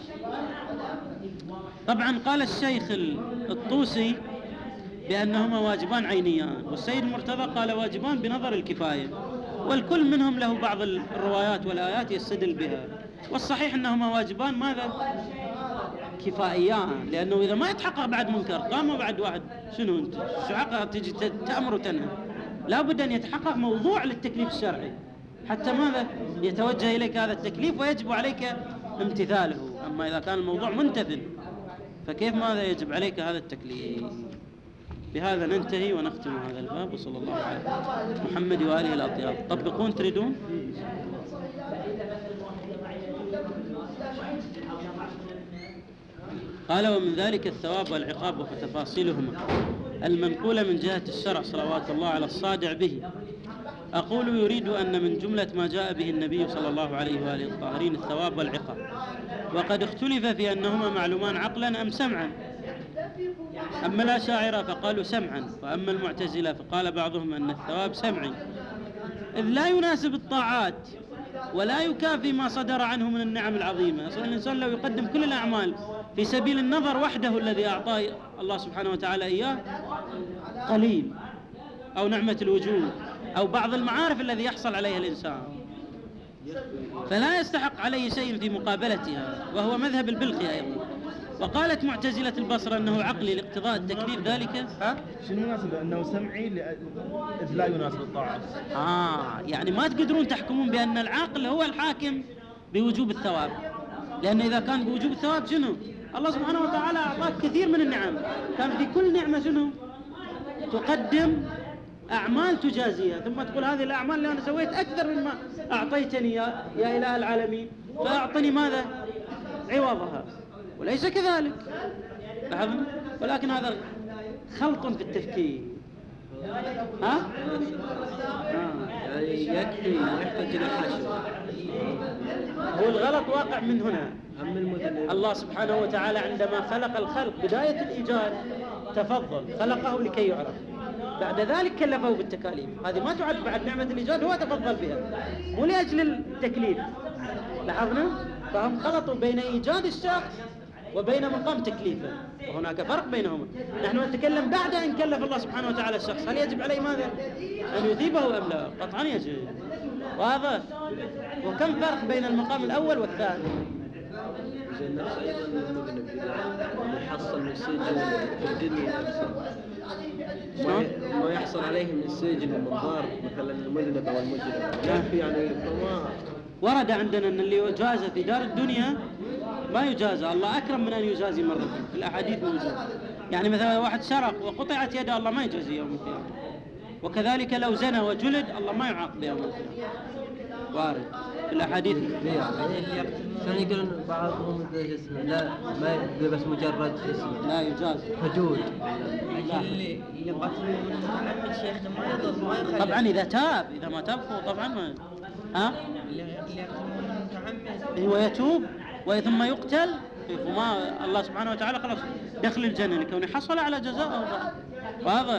طبعا قال الشيخ الطوسي بأنهما واجبان عينيان، والسيد المرتضى قال واجبان بنظر الكفاية، والكل منهم له بعض الروايات والآيات يستدل بها. والصحيح أنهما واجبان ماذا؟ كفائيان، لأنه إذا ما يتحقق بعد منكر قام بعد واحد شنو أنت؟ شو حقا تجي تأمر وتنهى؟ لا بد أن يتحقق موضوع للتكليف الشرعي حتى ماذا؟ يتوجه إليك هذا التكليف ويجب عليك امتثاله. أما إذا كان الموضوع منتفل فكيف ماذا يجب عليك هذا التكليف؟ بهذا ننتهي ونختم هذا الباب، وصلى الله على محمد وآله الأطياب. طبقون تريدون؟ قال ومن ذلك الثواب والعقاب وتفاصيلهما المنقولة من جهة الشرع صلوات الله على الصادع به. أقول يريد أن من جملة ما جاء به النبي صلى الله عليه وآله الطاهرين الثواب والعقاب، وقد اختلف في أنهما معلومان عقلا أم سمعا. أما الأشاعرة فقالوا سمعا، وأما المعتزلة فقال بعضهم أن الثواب سمعي، إذ لا يناسب الطاعات ولا يكافي ما صدر عنه من النعم العظيمة. أصلا الإنسان لو يقدم كل الأعمال في سبيل النظر وحده الذي أعطاه الله سبحانه وتعالى إياه قليل، أو نعمة الوجود، أو بعض المعارف الذي يحصل عليها الإنسان، فلا يستحق عليه شيء في مقابلتها، وهو مذهب البلخي أيضا. وقالت معتزلة البصرة أنه عقلي لاقتضاء التكليف ذلك. ها؟ شنو يناسب؟ أنه سمعي إذ لا يناسب الطاعة. آه يعني ما تقدرون تحكمون بأن العاقل هو الحاكم بوجوب الثواب، لأن إذا كان بوجوب الثواب شنو؟ الله سبحانه وتعالى أعطاك كثير من النعم، كان في كل نعمة شنو؟ تقدم أعمال تجازيها، ثم تقول هذه الأعمال اللي أنا سويت أكثر مما أعطيتني يا, يا إله العالمين، فأعطني ماذا؟ عوضها. وليس كذلك، لاحظنا؟ ولكن هذا خلط في التفكير. ها؟ يعني يكفي يحتاج إلى حشو. هو الغلط واقع من هنا. الله سبحانه وتعالى عندما خلق الخلق بداية الإيجاد تفضل خلقه لكي يعرف، بعد ذلك كلفه بالتكاليف. هذه ما تعد بعد نعمة الإيجاد، هو تفضل بها مو لأجل التكليف. لاحظنا؟ فهم خلطوا بين إيجاد الشخص وبين مقام تكليفه، وهناك فرق بينهما. نحن نتكلم بعد أن كلف الله سبحانه وتعالى الشخص، هل يجب عليه ماذا؟ أن يثيبه أم لا؟ قطعا يجب. واضح؟ وكم فرق بين المقام الأول والثاني؟ زين نفس أيضا المذنب إذا يحصل من السجن في الدنيا نفسه ما يحصل عليه من السجن ومن ضار مثلا المذنب أو المجرم، يكفي يعني فما ورد عندنا أن اللي يجازى في دار الدنيا ما يجازى، الله أكرم من أن يجازي مرة في الأحاديث موجود. يعني مثلا واحد سرق وقطعت يده، الله ما يجازي يوم القيامة. وكذلك لو زنى وجلد، الله ما يعاقب يوم القيامة. وارد في الأحاديث. كانوا يقولون بعضهم لا ما بس مجرد اسم لا يجازي حدود. اللي اللي قتلوا متعمد شيخنا ما يضل ما يخلي. طبعا إذا تاب، إذا ما تاب طبعا ما ها اللي يقتلون متعمد هو يتوب وثم يقتل، وما الله سبحانه وتعالى خلاص دخل الجنة لكونه حصل على جزاءه. واضح؟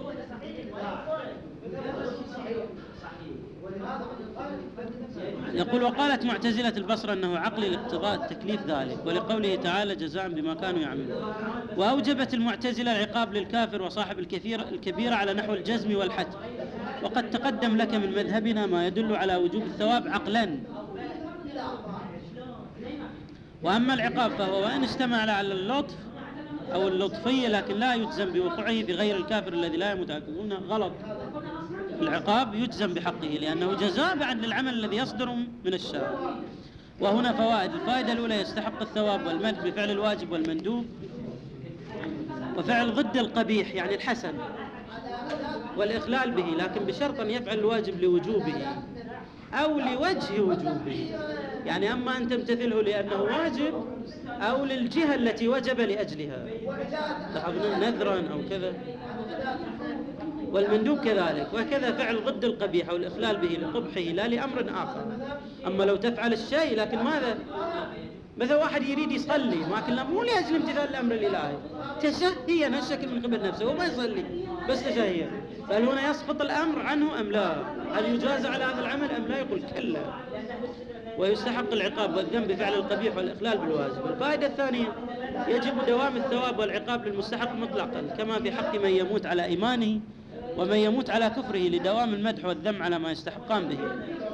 يقول وقالت معتزلة البصرة أنه عقل لاقتضاء التكليف ذلك، ولقوله تعالى جزاء بما كانوا يعملون. وأوجبت المعتزلة العقاب للكافر وصاحب الكبيرة على نحو الجزم والحتم، وقد تقدم لك من مذهبنا ما يدل على وجوب الثواب عقلا. وأما العقاب فهو وإن اشتمل على اللطف أو اللطفية لكن لا يجزم بوقوعه بغير الكافر الذي لا يموت. هنا غلط، العقاب يجزم بحقه لأنه جزاء بعد العمل الذي يصدر من الشارع. وهنا فوائد. الفائدة الأولى يستحق الثواب والمدح بفعل الواجب والمندوب، وفعل ضد القبيح يعني الحسن، والإخلال به، لكن بشرط أن يفعل الواجب لوجوبه أو لوجه وجوبه. يعني أما أن تمتثله لأنه واجب أو للجهة التي وجب لأجلها، تحضرون نذرا أو كذا. والمندوب كذلك، وكذا فعل ضد القبيح أو الإخلال به لقبحه لا لأمر آخر. أما لو تفعل الشيء لكن ماذا؟ مثل واحد يريد يصلي ما كنا مو لأجل امتثال الأمر الإلهي، تشهيا الشكل من قبل نفسه وما يصلي بس تشهيا، فهل هنا يسقط الأمر عنه أم لا؟ هل يجازى على هذا العمل أم لا؟ يقول كلا. ويستحق العقاب والذنب بفعل القبيح والإخلال بالواجب. الفائدة الثانية يجب دوام الثواب والعقاب للمستحق مطلقا، كما في حق من يموت على إيمانه ومن يموت على كفره، لدوام المدح والذم على ما يستحقان به.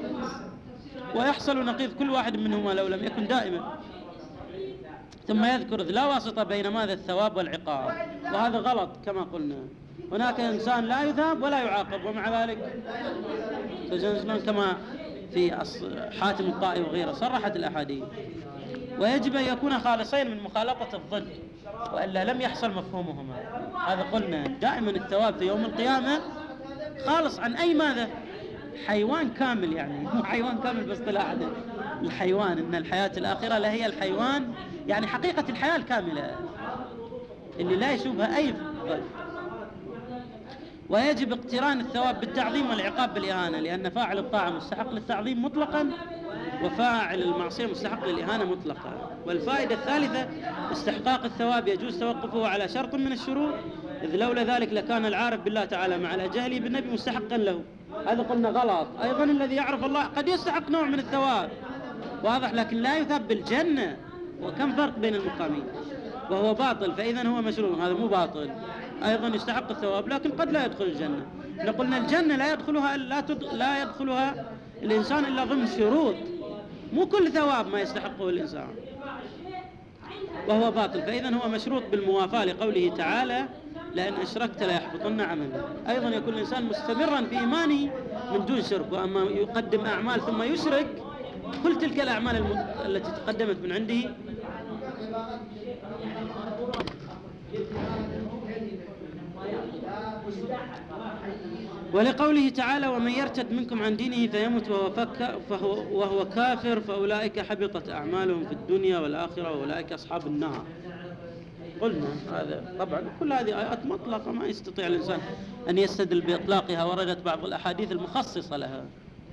ويحصل نقيض كل واحد منهما لو لم يكن دائما. ثم يذكر لا واسطة بين ماذا الثواب والعقاب، وهذا غلط كما قلنا. هناك إنسان لا يثاب ولا يعاقب ومع ذلك تجنزلون كما في حاتم الطائي وغيره صرحت الأحاديث. ويجب أن يكون خالصين من مخالطة الضد، وإلا لم يحصل مفهومهما. هذا قلنا دائما الثواب في يوم القيامة خالص عن أي ماذا حيوان كامل، يعني مو حيوان كامل باصطلاحنا الحيوان، إن الحياة الآخرة لهي الحيوان، يعني حقيقة الحياة الكاملة اللي لا يشوبها أي ضد. ويجب اقتران الثواب بالتعظيم والعقاب بالإهانة، لأن فاعل الطاعة مستحق للتعظيم مطلقا وفاعل المعصية مستحق للإهانة مطلقا. والفائدة الثالثة استحقاق الثواب يجوز توقفه على شرط من الشروط، إذ لولا ذلك لكان العارف بالله تعالى مع جهله بالنبي مستحقا له. هذا قلنا غلط. أيضا الذي يعرف الله قد يستحق نوع من الثواب واضح، لكن لا يثاب بالجنة، وكم فرق بين المقامين، وهو باطل، فإذا هو مشروع، هذا مو باطل. أيضا يستحق الثواب لكن قد لا يدخل الجنة. قلنا الجنة لا يدخلها لا, تد... لا يدخلها الإنسان إلا ضمن شروط، مو كل ثواب ما يستحقه الإنسان، وهو باطل. فإذا هو مشروط بالموافاة لقوله تعالى لئن أشركت ليحبطن عملك. أيضا يكون الإنسان مستمرا في إيمانه من دون شرك، وأما يقدم أعمال ثم يشرك كل تلك الأعمال التي تقدمت من عنده ولقوله تعالى ومن يرتد منكم عن دينه فيمت وهو, فهو, وهو كافر فأولئك حبطت أعمالهم في الدنيا والآخرة وأولئك أصحاب النار. قلنا هذا طبعا كل هذه آيات مطلقة ما يستطيع الإنسان أن يستدل بإطلاقها، وردت بعض الأحاديث المخصصة لها.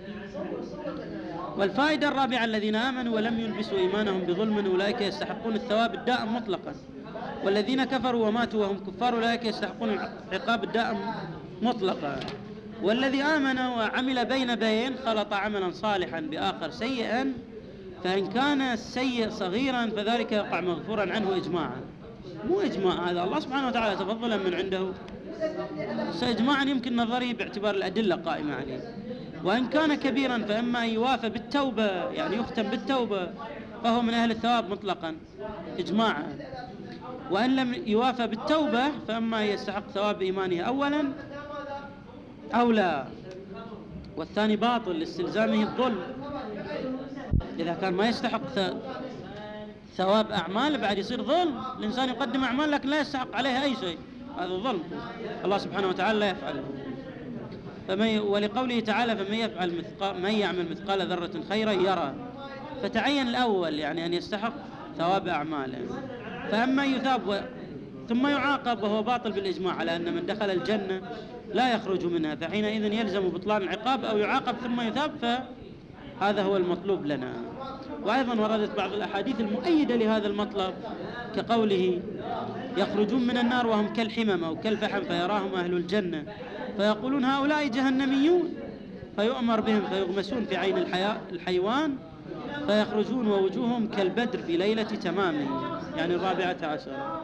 والفائدة الرابعة الذين آمنوا ولم يلبسوا إيمانهم بظلم أولئك يستحقون الثواب الدائم مطلقا، والذين كفروا وماتوا وهم كفار أولئك يستحقون العقاب الدائم مطلقا. والذي آمن وعمل بين بين خلط عملا صالحا بآخر سيئا، فإن كان السيء صغيرا فذلك يقع مغفورا عنه إجماعا. مو إجماع، هذا الله سبحانه وتعالى تفضلا من عنده، سإجماعا يمكن نظري باعتبار الأدلة قائمة عليه. وإن كان كبيرا فإما أن يوافى بالتوبة، يعني يختم بالتوبة فهو من أهل الثواب مطلقا إجماعا، وإن لم يوافى بالتوبة فإما يستحق ثواب إيمانه أولا أو لا، والثاني باطل لاستلزامه الظلم. إذا كان ما يستحق ثواب أعمال بعد يصير ظلم، الإنسان يقدم أعمال لكن لا يستحق عليها أي شيء، هذا ظلم الله سبحانه وتعالى لا يفعله. فمن ولقوله تعالى فمن يفعل مثقال من يعمل مثقال ذرة خيرا يرى، فتعين الأول يعني أن يستحق ثواب أعماله، فأما يثاب و... ثم يعاقب وهو باطل بالإجماع على أن من دخل الجنة لا يخرج منها، فحينئذ يلزم بطلان العقاب أو يعاقب ثم يثاب، فهذا هو المطلوب لنا. وأيضا وردت بعض الأحاديث المؤيدة لهذا المطلب كقوله يخرجون من النار وهم كالحمم أو كالفحم فيراهم أهل الجنة فيقولون هؤلاء جهنميون، فيؤمر بهم فيغمسون في عين الحياء الحيوان فيخرجون ووجوههم كالبدر في ليلة تمامه، يعني الرابعة عشرة.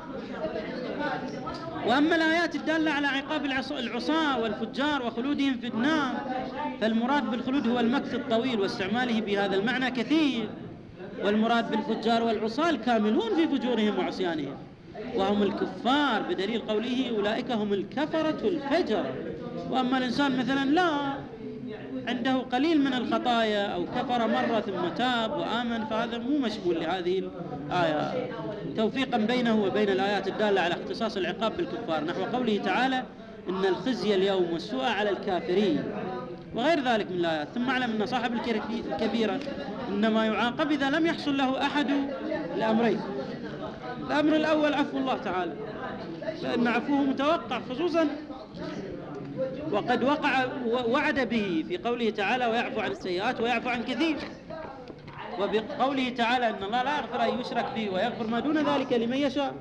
وأما الآيات الدالة على عقاب العصاة والفجار وخلودهم في النار، فالمراد بالخلود هو المكث الطويل، واستعماله بهذا المعنى كثير. والمراد بالفجار والعصاة الكاملون في فجورهم وعصيانهم، وهم الكفار بدليل قوله أولئك هم الكفرة الفجر. وأما الإنسان مثلا لا عنده قليل من الخطايا أو كفر مرة ثم تاب وآمن، فهذا مو مشمول لهذه الآية، توفيقا بينه وبين الآيات الدالة على اختصاص العقاب بالكفار، نحو قوله تعالى إن الخزي اليوم والسوء على الكافرين وغير ذلك من الآيات. ثم اعلم أن صاحب الكبيرة إنما يعاقب إذا لم يحصل له أحد الأمرين. الأمر الأول عفو الله تعالى، لأن عفوه متوقع خصوصا وقد وقع وعد به في قوله تعالى ويعفو عن السيئات ويعفو عن كثير، وبقوله تعالى إن الله لا يغفر أن يشرك به ويغفر ما دون ذلك لمن يشاء.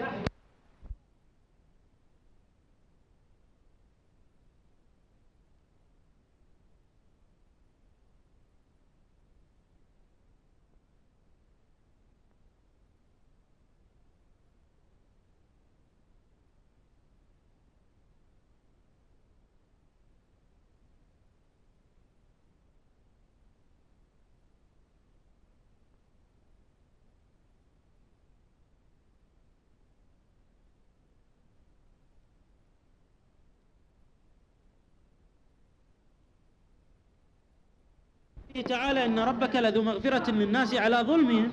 تعالى إن ربك لذو مغفرة للناس على ظلمهم،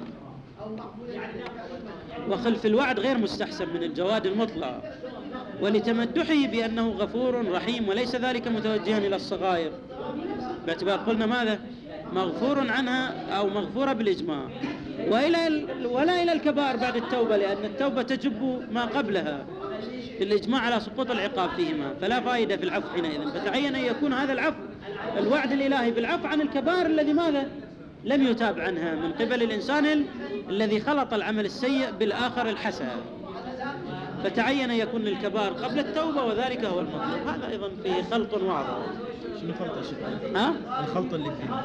وخلف الوعد غير مستحسن من الجواد المطلق، ولتمدحه بأنه غفور رحيم، وليس ذلك متوجها إلى الصغائر باعتبار قلنا ماذا مغفور عنها أو مغفورة بالإجماع، وإلى ولا إلى الكبائر بعد التوبة، لأن التوبة تجب ما قبلها بالإجماع على سقوط العقاب فيهما، فلا فائدة في العفو حينئذ. فتعين أن يكون هذا العفو الوعد الإلهي بالعفو عن الكبائر الذي ماذا لم يتاب عنها من قبل الإنسان الذي خلط العمل السيء بالآخر الحسن، فتعين أن يكون الكبائر قبل التوبة، وذلك هو المطلوب. هذا أيضا فيه خلط واضح. شنو خلط الشيء؟ ها؟ الخلط اللي فيه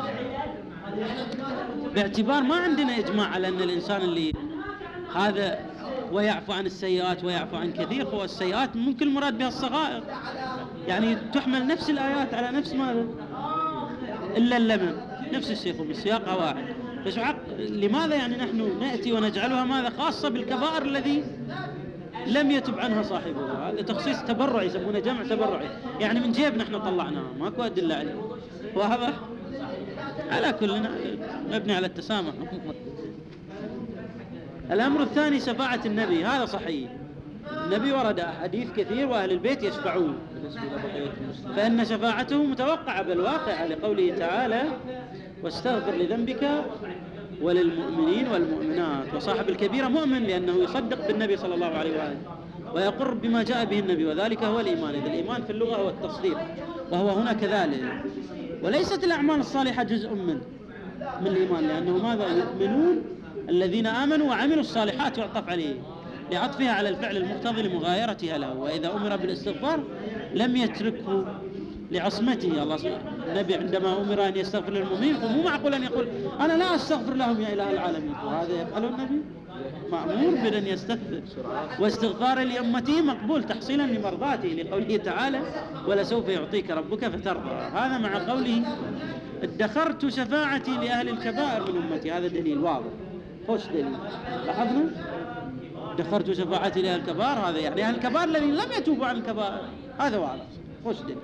باعتبار ما عندنا إجماع على أن الإنسان اللي هذا ويعفو عن السيئات ويعفو عن كثير، هو السيئات ممكن المراد بها الصغائر، يعني تحمل نفس الآيات على نفس ماذا إلا اللمم، نفس الشيء بالسياق واحد. فشعق لماذا يعني نحن نأتي ونجعلها ماذا خاصة بالكبائر الذي لم يتب عنها صاحبه؟ هذا تخصيص تبرعي، يسمونه جمع تبرعي، يعني من جيبنا نحن طلعناها، ماكو أدلة عليه. واضح؟ على كلنا مبني على التسامح. الأمر الثاني شفاعة النبي، هذا صحيح، النبي ورد أحاديث كثير وأهل البيت يشفعون، فإن شفاعته متوقعة بالواقع لقوله تعالى واستغفر لذنبك وللمؤمنين والمؤمنات. وصاحب الكبيرة مؤمن لأنه يصدق بالنبي صلى الله عليه وآله ويقر بما جاء به النبي، وذلك هو الإيمان. إذا الإيمان في اللغة هو التصديق، وهو هنا كذلك. وليست الأعمال الصالحة جزء من من الإيمان، لأنه ماذا يؤمنون الذين آمنوا وعملوا الصالحات يعطف عليه لعطفها على الفعل المقتضي لمغايرتها له. وإذا أمر بالاستغفار لم يتركه لعصمته. الله النبي عندما أمر أن يستغفر للمؤمنين فمو معقول أن يقول أنا لا أستغفر لهم يا إله العالمين، وهذا يفعله النبي، مأمور بأن يستغفر. واستغفار لأمته مقبول تحصيلا لمرضاته لقوله تعالى ولسوف يعطيك ربك فترضى. هذا مع قوله ادخرت شفاعتي لأهل الكبائر من أمتي، هذا دليل واضح، خوش دليل. لاحظنا ادخرت شفاعتي لأهل الكبائر، هذا يعني أهل الكبائر الذين لم يتوبوا عن الكبائر، هذا واضح خوش دليل.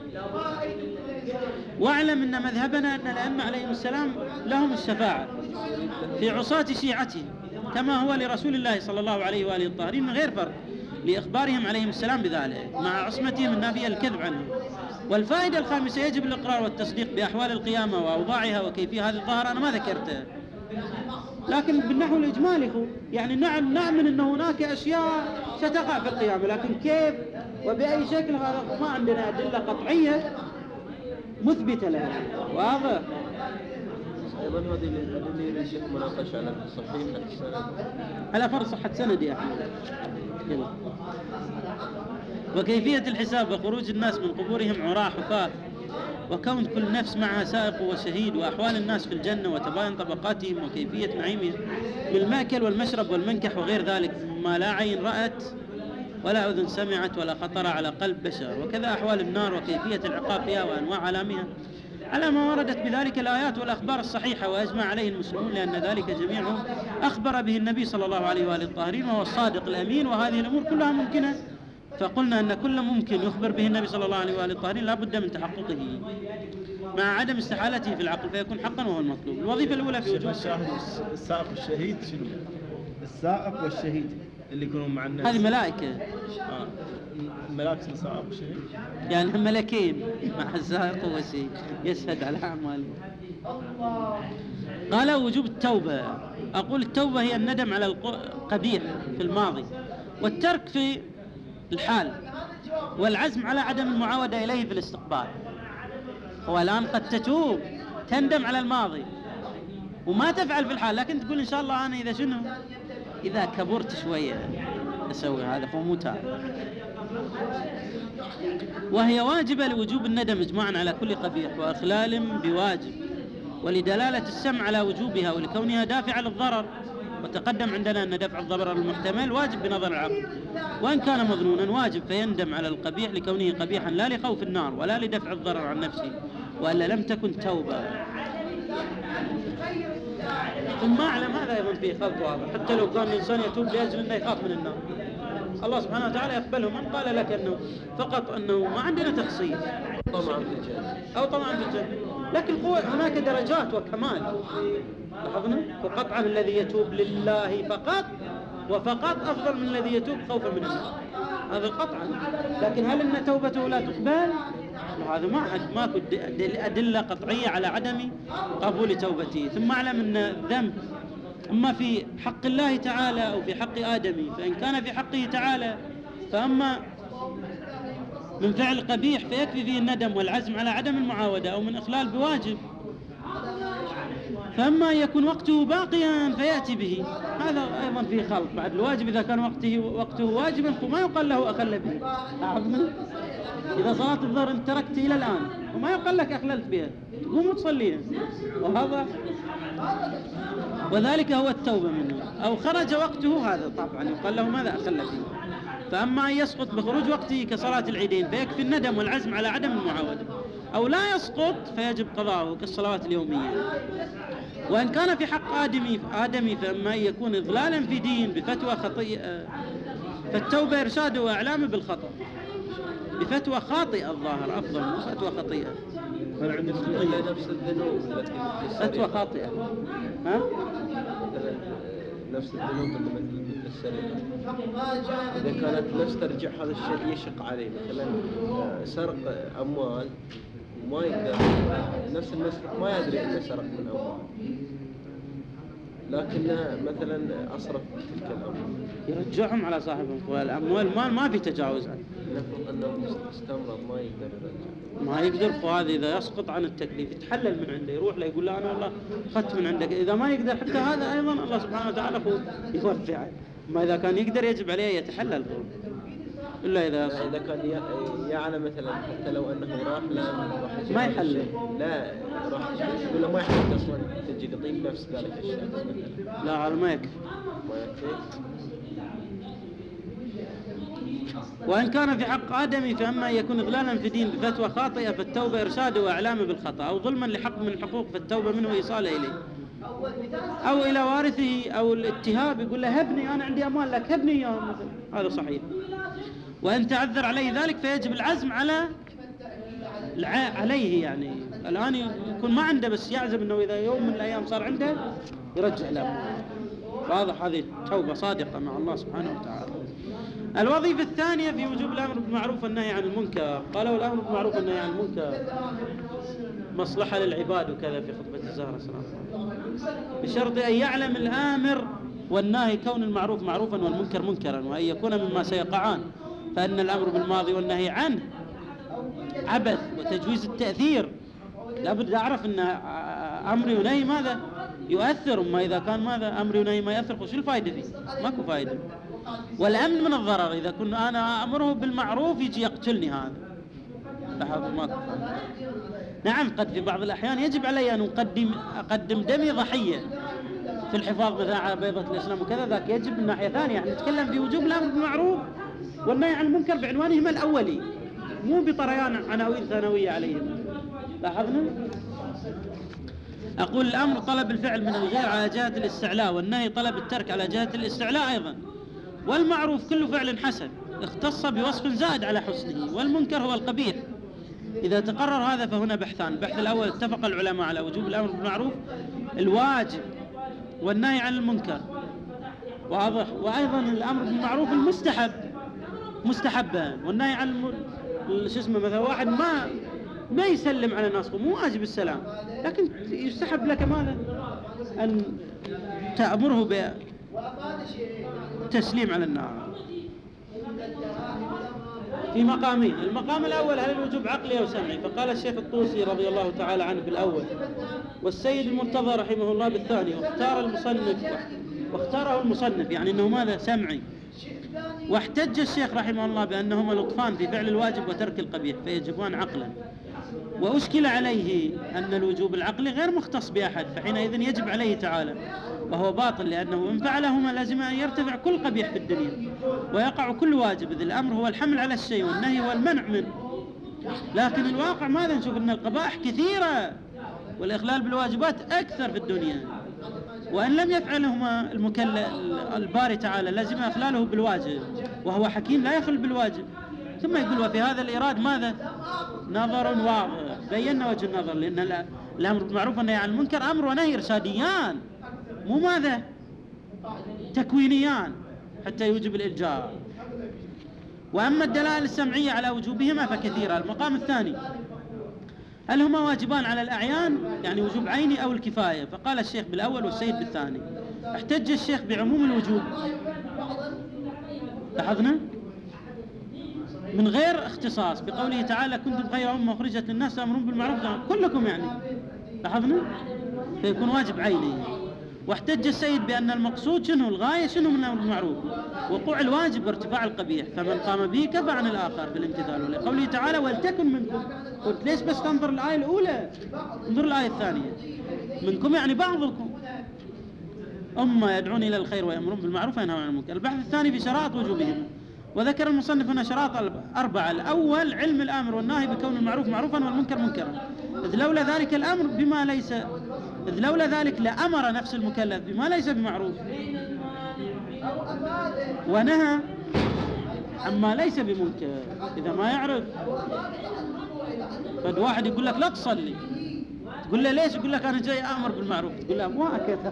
واعلم أن مذهبنا أن الأئمة عليهم السلام لهم الشفاعة في عصاة شيعته كما هو لرسول الله صلى الله عليه وآله الطاهرين من غير فرق، لإخبارهم عليهم السلام بذلك مع عصمتهم النافية الكذب عنه. والفائدة الخامسة يجب الإقرار والتصديق بأحوال القيامة وأوضاعها وكيفية. هذه الظاهرة أنا ما ذكرتها، لكن بالنحو الإجمالي يعني نعم نؤمن أن هناك أشياء ستقع في القيامة، لكن كيف وبأي شكل هذا ما عندنا أدلة قطعية مثبتة لها. واضح؟ أيضا هذه اللي الشيخ مناقشة على صحيح السند، على فرض صحة سند يا أخي. يلا. وكيفية الحساب وخروج الناس من قبورهم عراة حفاة، وكون كل نفس معها سائق وشهيد، وأحوال الناس في الجنة وتباين طبقاتهم وكيفية نعيمهم بالمأكل والمشرب والمنكح وغير ذلك ما لا عين رأت ولا أذن سمعت ولا خطر على قلب بشر. وكذا أحوال النار وكيفية العقاب فيها وأنواع علامها على ما وردت بذلك الآيات والأخبار الصحيحة وأجمع عليه المسلمون، لأن ذلك جميعه أخبر به النبي صلى الله عليه وآله الطاهرين وهو الصادق الأمين. وهذه الأمور كلها ممكنة، فقلنا أن كل ممكن يخبر به النبي صلى الله عليه وآله الطاهرين لا بد من تحققه مع عدم استحالته في العقل فيكون حقا وهو المطلوب. الوظيفة الأولى في وجود الشاهد السائق والشهيد شنو؟ السائق والشهيد اللي يكونوا مع الناس هذه ملائكة. آه. ملائكة السائق والشهيد يعني هم ملكين مع السائق والشهيد يشهد على أعماله. قال وجوب التوبة. أقول التوبة هي الندم على القبيح في الماضي والترك في الحال والعزم على عدم المعاودة إليه في الاستقبال. هو الآن قد تتوب تندم على الماضي وما تفعل في الحال، لكن تقول إن شاء الله أنا إذا شنو إذا كبرت شوية أسوي هذا فموتها. وهي واجبة لوجوب الندم إجماعا على كل قبيح وإخلال بواجب، ولدلالة السمع على وجوبها ولكونها دافعة للضرر. وتقدم عندنا أن دفع الضرر المحتمل واجب بنظر العقل، وإن كان مظنونا واجب، فيندم على القبيح لكونه قبيحا لا لخوف النار ولا لدفع الضرر عن نفسه، وإلا لم تكن توبة. ثم أعلم هذا أيضا فيه خلط واضح، حتى لو كان الإنسان يتوب لأجل أنه يخاف من النار الله سبحانه وتعالى يقبله. من قال لك أنه فقط أنه ما عندنا تخصيص طمعا في الجنة أو طمعا في الجنة، لكن هناك درجات وكمال. لاحظنا وقطعا الذي يتوب لله فقط وفقط أفضل من الذي يتوب خوفا من النار، هذا قطعا. لكن هل أن توبته لا تقبل؟ هذا ما حد ماكو أدلة قطعية على عدم قبول توبته. ثم أعلم أن الذنب أما في حق الله تعالى أو في حق آدم، فإن كان في حقه تعالى فأما من فعل قبيح فيكفي فيه الندم والعزم على عدم المعاودة أو من إخلال بواجب، فأما يكون وقته باقيا فيأتي به، هذا أيضا فيه خلط. بعد الواجب إذا كان وقته وقته واجبا فما يقال له أخل به. إذا صلاة الظهر انت تركت إلى الآن وما يقال لك أخللت بها، تقوم وتصليها، وهذا وذلك هو التوبة منه. أو خرج وقته هذا طبعا يقال له ماذا أخل به. فأما أن يسقط بخروج وقته كصلاة العيدين فيكفي الندم والعزم على عدم المعاودة. أو لا يسقط فيجب قضاؤه كالصلوات اليومية. وإن كان في حق آدمي آدمي فإما أن يكون إضلالا في دين بفتوى خطيئة فالتوبة إرشاده وإعلامه بالخطأ بفتوى خاطئة الظاهر أفضل من فتوى خطيئة. أنا عندي خطيئة نفس الذنوب التي فتوى خاطئة ها؟ مثلا نفس الذنوب اللي مثل مثل السرقة، إذا كانت نفس ترجع هذا الشيء يشق عليه، مثلا سرق أموال وما يقدر نفس المسرق ما يدري إنه سرق من أموال، لكنه مثلا أصرف تلك الأموال يرجعهم على صاحبهم، والأموال ما ما في تجاوز عنه. نفرض أنه استمرض ما يقدر يرجع، ما يقدر، وهذا إذا يسقط عن التكليف يتحلل من عنده، يروح له يقول له أنا والله أخذت من عندك. إذا ما يقدر حتى هذا أيضا الله سبحانه وتعالى هو يوفعه، ما إذا كان يقدر يجب عليه يتحلل إلا إذا لا إذا كان يعلم مثلا حتى لو أنه راح لا راح ما يحلل، لا راح يقول له ما يحتاج أصلا تجي لطيب نفس ذلك الشخص مثلا. لا هذا ما يكفي. ما يكفي. وإن كان في حق آدمي فأما يكون إضلالا في دين بفتوى خاطئة فالتوبة إرشاده وإعلامه بالخطأ، أو ظلما لحق من الحقوق فالتوبة منه وإيصاله إليه، أو إلى وارثه، أو الاتهاب يقول له هبني أنا عندي أموال لك هبني إياهم مثلا، هذا صحيح. وإن تعذر عليه ذلك فيجب العزم على عليه، يعني الآن يكون ما عنده بس يعزم أنه إذا يوم من الأيام صار عنده يرجع الأموال. واضح هذه توبة صادقة مع الله سبحانه وتعالى. الوظيفة الثانية في وجوب الأمر بالمعروف والنهي عن المنكر. قالوا الأمر بالمعروف والنهي عن المنكر مصلحة للعباد وكذا في خطبة الزهرة صلى الله عليه وسلم، بشرط أن يعلم الآمر والناهي كون المعروف معروفا والمنكر منكرا، وأن يكون مما سيقعان، فإن الأمر بالماضي والنهي عنه عبث وتجويز التأثير. لابد أعرف أن أمري ونهي ماذا يؤثر، ما إذا كان ماذا أمري ونهي ما يأثر وش الفائدة فيه؟ ماكو فائدة. والأمن من الضرر، إذا كنت أنا أمره بالمعروف يجي يقتلني هذا لاحظوا ماكو فائدة. نعم قد في بعض الأحيان يجب علي أن أقدم أقدم دمي ضحية في الحفاظ مثلا على بيضة الإسلام وكذا، ذاك يجب من ناحية ثانية. يعني نتكلم في وجوب الأمر بالمعروف والنهي عن المنكر بعنوانهما الأولي، مو بطريان عناوين ثانوية عليهم. لاحظنا؟ أقول الأمر طلب الفعل من الغير على جهة الاستعلاء، والنهي طلب الترك على جهة الاستعلاء أيضا. والمعروف كل فعل حسن اختص بوصف زائد على حسنه، والمنكر هو القبيح. إذا تقرر هذا فهنا بحثان. البحث الأول اتفق العلماء على وجوب الأمر بالمعروف الواجب والنهي عن المنكر، واضح. وأيضا الأمر بالمعروف المستحب مستحبا، والنهي عن الم... شو اسمه مثلا واحد ما ما يسلم على الناس، مو واجب السلام، لكن يستحب لك ماذا أن تأمره بالتسليم على الناس في مقامين. المقام الأول هل الوجوب عقلي أو سمعي؟ فقال الشيخ الطوسي رضي الله تعالى عنه بالأول، والسيد المرتضى رحمه الله بالثاني، واختار المصنف واختاره المصنف يعني أنه ماذا سمعي. واحتج الشيخ رحمه الله بأنهما لطفان في فعل الواجب وترك القبيح فيجبان عقلا، وأشكل عليه أن الوجوب العقلي غير مختص بأحد، فحينئذ يجب عليه تعالى، وهو باطل، لأنه إن فعلهما لازم أن يرتفع كل قبيح في الدنيا ويقع كل واجب، إذ الأمر هو الحمل على الشيء والنهي هو المنع منه. لكن الواقع ماذا نشوف؟ أن القبائح كثيرة والإخلال بالواجبات أكثر في الدنيا، وإن لم يفعلهما المكلف الباري تعالى لازم إخلاله بالواجب، وهو حكيم لا يخل بالواجب. ثم يقول وفي هذا الإيراد ماذا نظر واضح، بينا وجه النظر، لأن الأمر بالمعروف والنهي عن المنكر أمر ونهي إرشاديان، مو ماذا تكوينيان حتى يوجب الإلجاء. وأما الدلائل السمعية على وجوبهما فكثيرة. المقام الثاني هل هما واجبان على الأعيان، يعني وجوب عيني أو الكفاية؟ فقال الشيخ بالأول والسيد بالثاني. احتج الشيخ بعموم الوجوب، لاحظنا من غير اختصاص، بقوله تعالى كنتم خير أمة أخرجت للناس تأمرون بالمعروف، كلكم يعني، لاحظنا فيكون واجب عيني. واحتج السيد بأن المقصود شنو الغاية شنو من الأمر بالمعروف، وقوع الواجب وارتفاع القبيح، فمن قام به كفى عن الآخر بالامتثال. ولقوله تعالى ولتكن منكم، قلت ليش بس تنظر الآية الأولى، انظر الآية الثانية، منكم يعني بعضكم أمة يدعون إلى الخير ويأمرون بالمعروف وينهون عن المنكر. البحث الثاني في شرائط وجوبهم. وذكر المصنف هنا شراط أربعة. الأول علم الآمر والناهي بكون المعروف معروفا والمنكر منكرا، إذ لولا ذلك الأمر بما ليس إذ لولا ذلك لأمر نفس المكلف بما ليس بمعروف ونهى عما ليس بمنكر. إذا ما يعرف فد واحد يقول لك لا تصلي، تقول له ليش؟ يقول لك أنا جاي أمر بالمعروف، تقول له مو هكذا.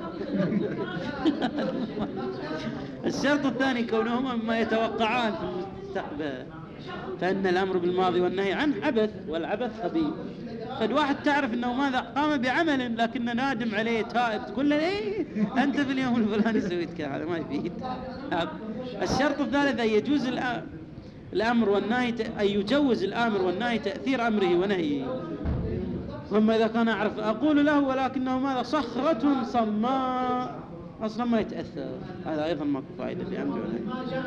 الشرط الثاني كونهما مما يتوقعان في المستقبل، فإن الأمر بالماضي والنهي عنه عبث، والعبث خبيث. فد واحد تعرف أنه ماذا قام بعمل لكنه نادم عليه تائب، تقول له إيه أنت في اليوم الفلاني سويت كذا، هذا ما يفيد. الشرط الثالث أن يجوز الأمر والنهي، أن يجوز الآمر والنهي تأثير أمره ونهيه. ثم إذا كان أعرف أقول له ولكنه ماذا صخرة صماء، أصلا ما يتأثر، هذا أيضا ماكو فائدة في أمره ونهيه.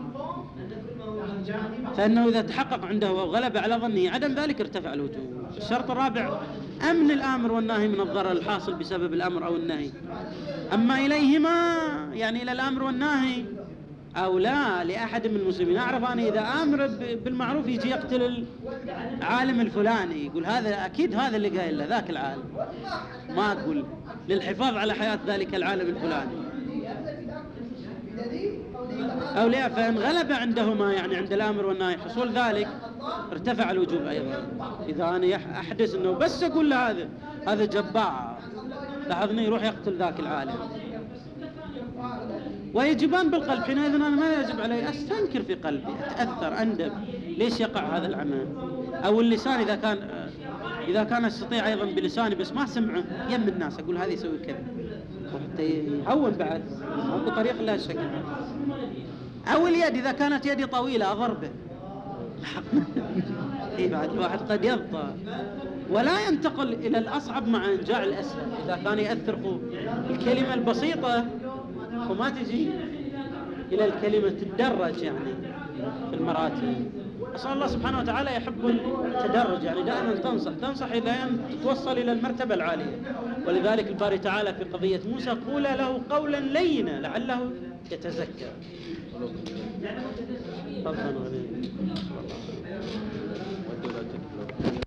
فإنه إذا تحقق عنده وغلب على ظنه عدم ذلك ارتفع الوجوب. الشرط الرابع أمن الآمر والنهي من الضرر الحاصل بسبب الأمر أو النهي. أما إليهما يعني إلى الأمر والنهي أو لا لأحد من المسلمين، أعرف أنا إذا أمر بالمعروف يجي يقتل العالم الفلاني، يقول هذا أكيد هذا اللي قايل له ذاك العالم، ما أقول للحفاظ على حياة ذلك العالم الفلاني أو لا. فإن غلب عندهما يعني عند الأمر والنهي حصول ذلك ارتفع الوجوب أيضا. إذا أنا أحدث أنه بس أقول له هذا هذا جبار، لاحظني يروح يقتل ذاك العالم. ويجبان بالقلب، حينئذ أنا ما يجب علي أستنكر في قلبي، أتأثر، أندب، ليش يقع هذا العمل. أو اللسان إذا كان إذا كان أستطيع أيضا بلساني بس ما سمعه يم الناس أقول هذا يسوي كذا، وحتى يهون بعد بطريقة لا شك. أو اليد إذا كانت يدي طويلة أضربه. إيه بعد الواحد قد يبطأ ولا ينتقل إلى الأصعب مع إنجاع الأسهل. إذا كان يأثر الكلمة البسيطة وما تجي إلى الكلمة تتدرج يعني في المراتب. أسأل الله سبحانه وتعالى يحب التدرج، يعني دائما تنصح تنصح إلى أن تتوصل إلى المرتبة العالية. ولذلك الباري تعالى في قضية موسى قول له قولا لينا لعله يتذكر. تفضل.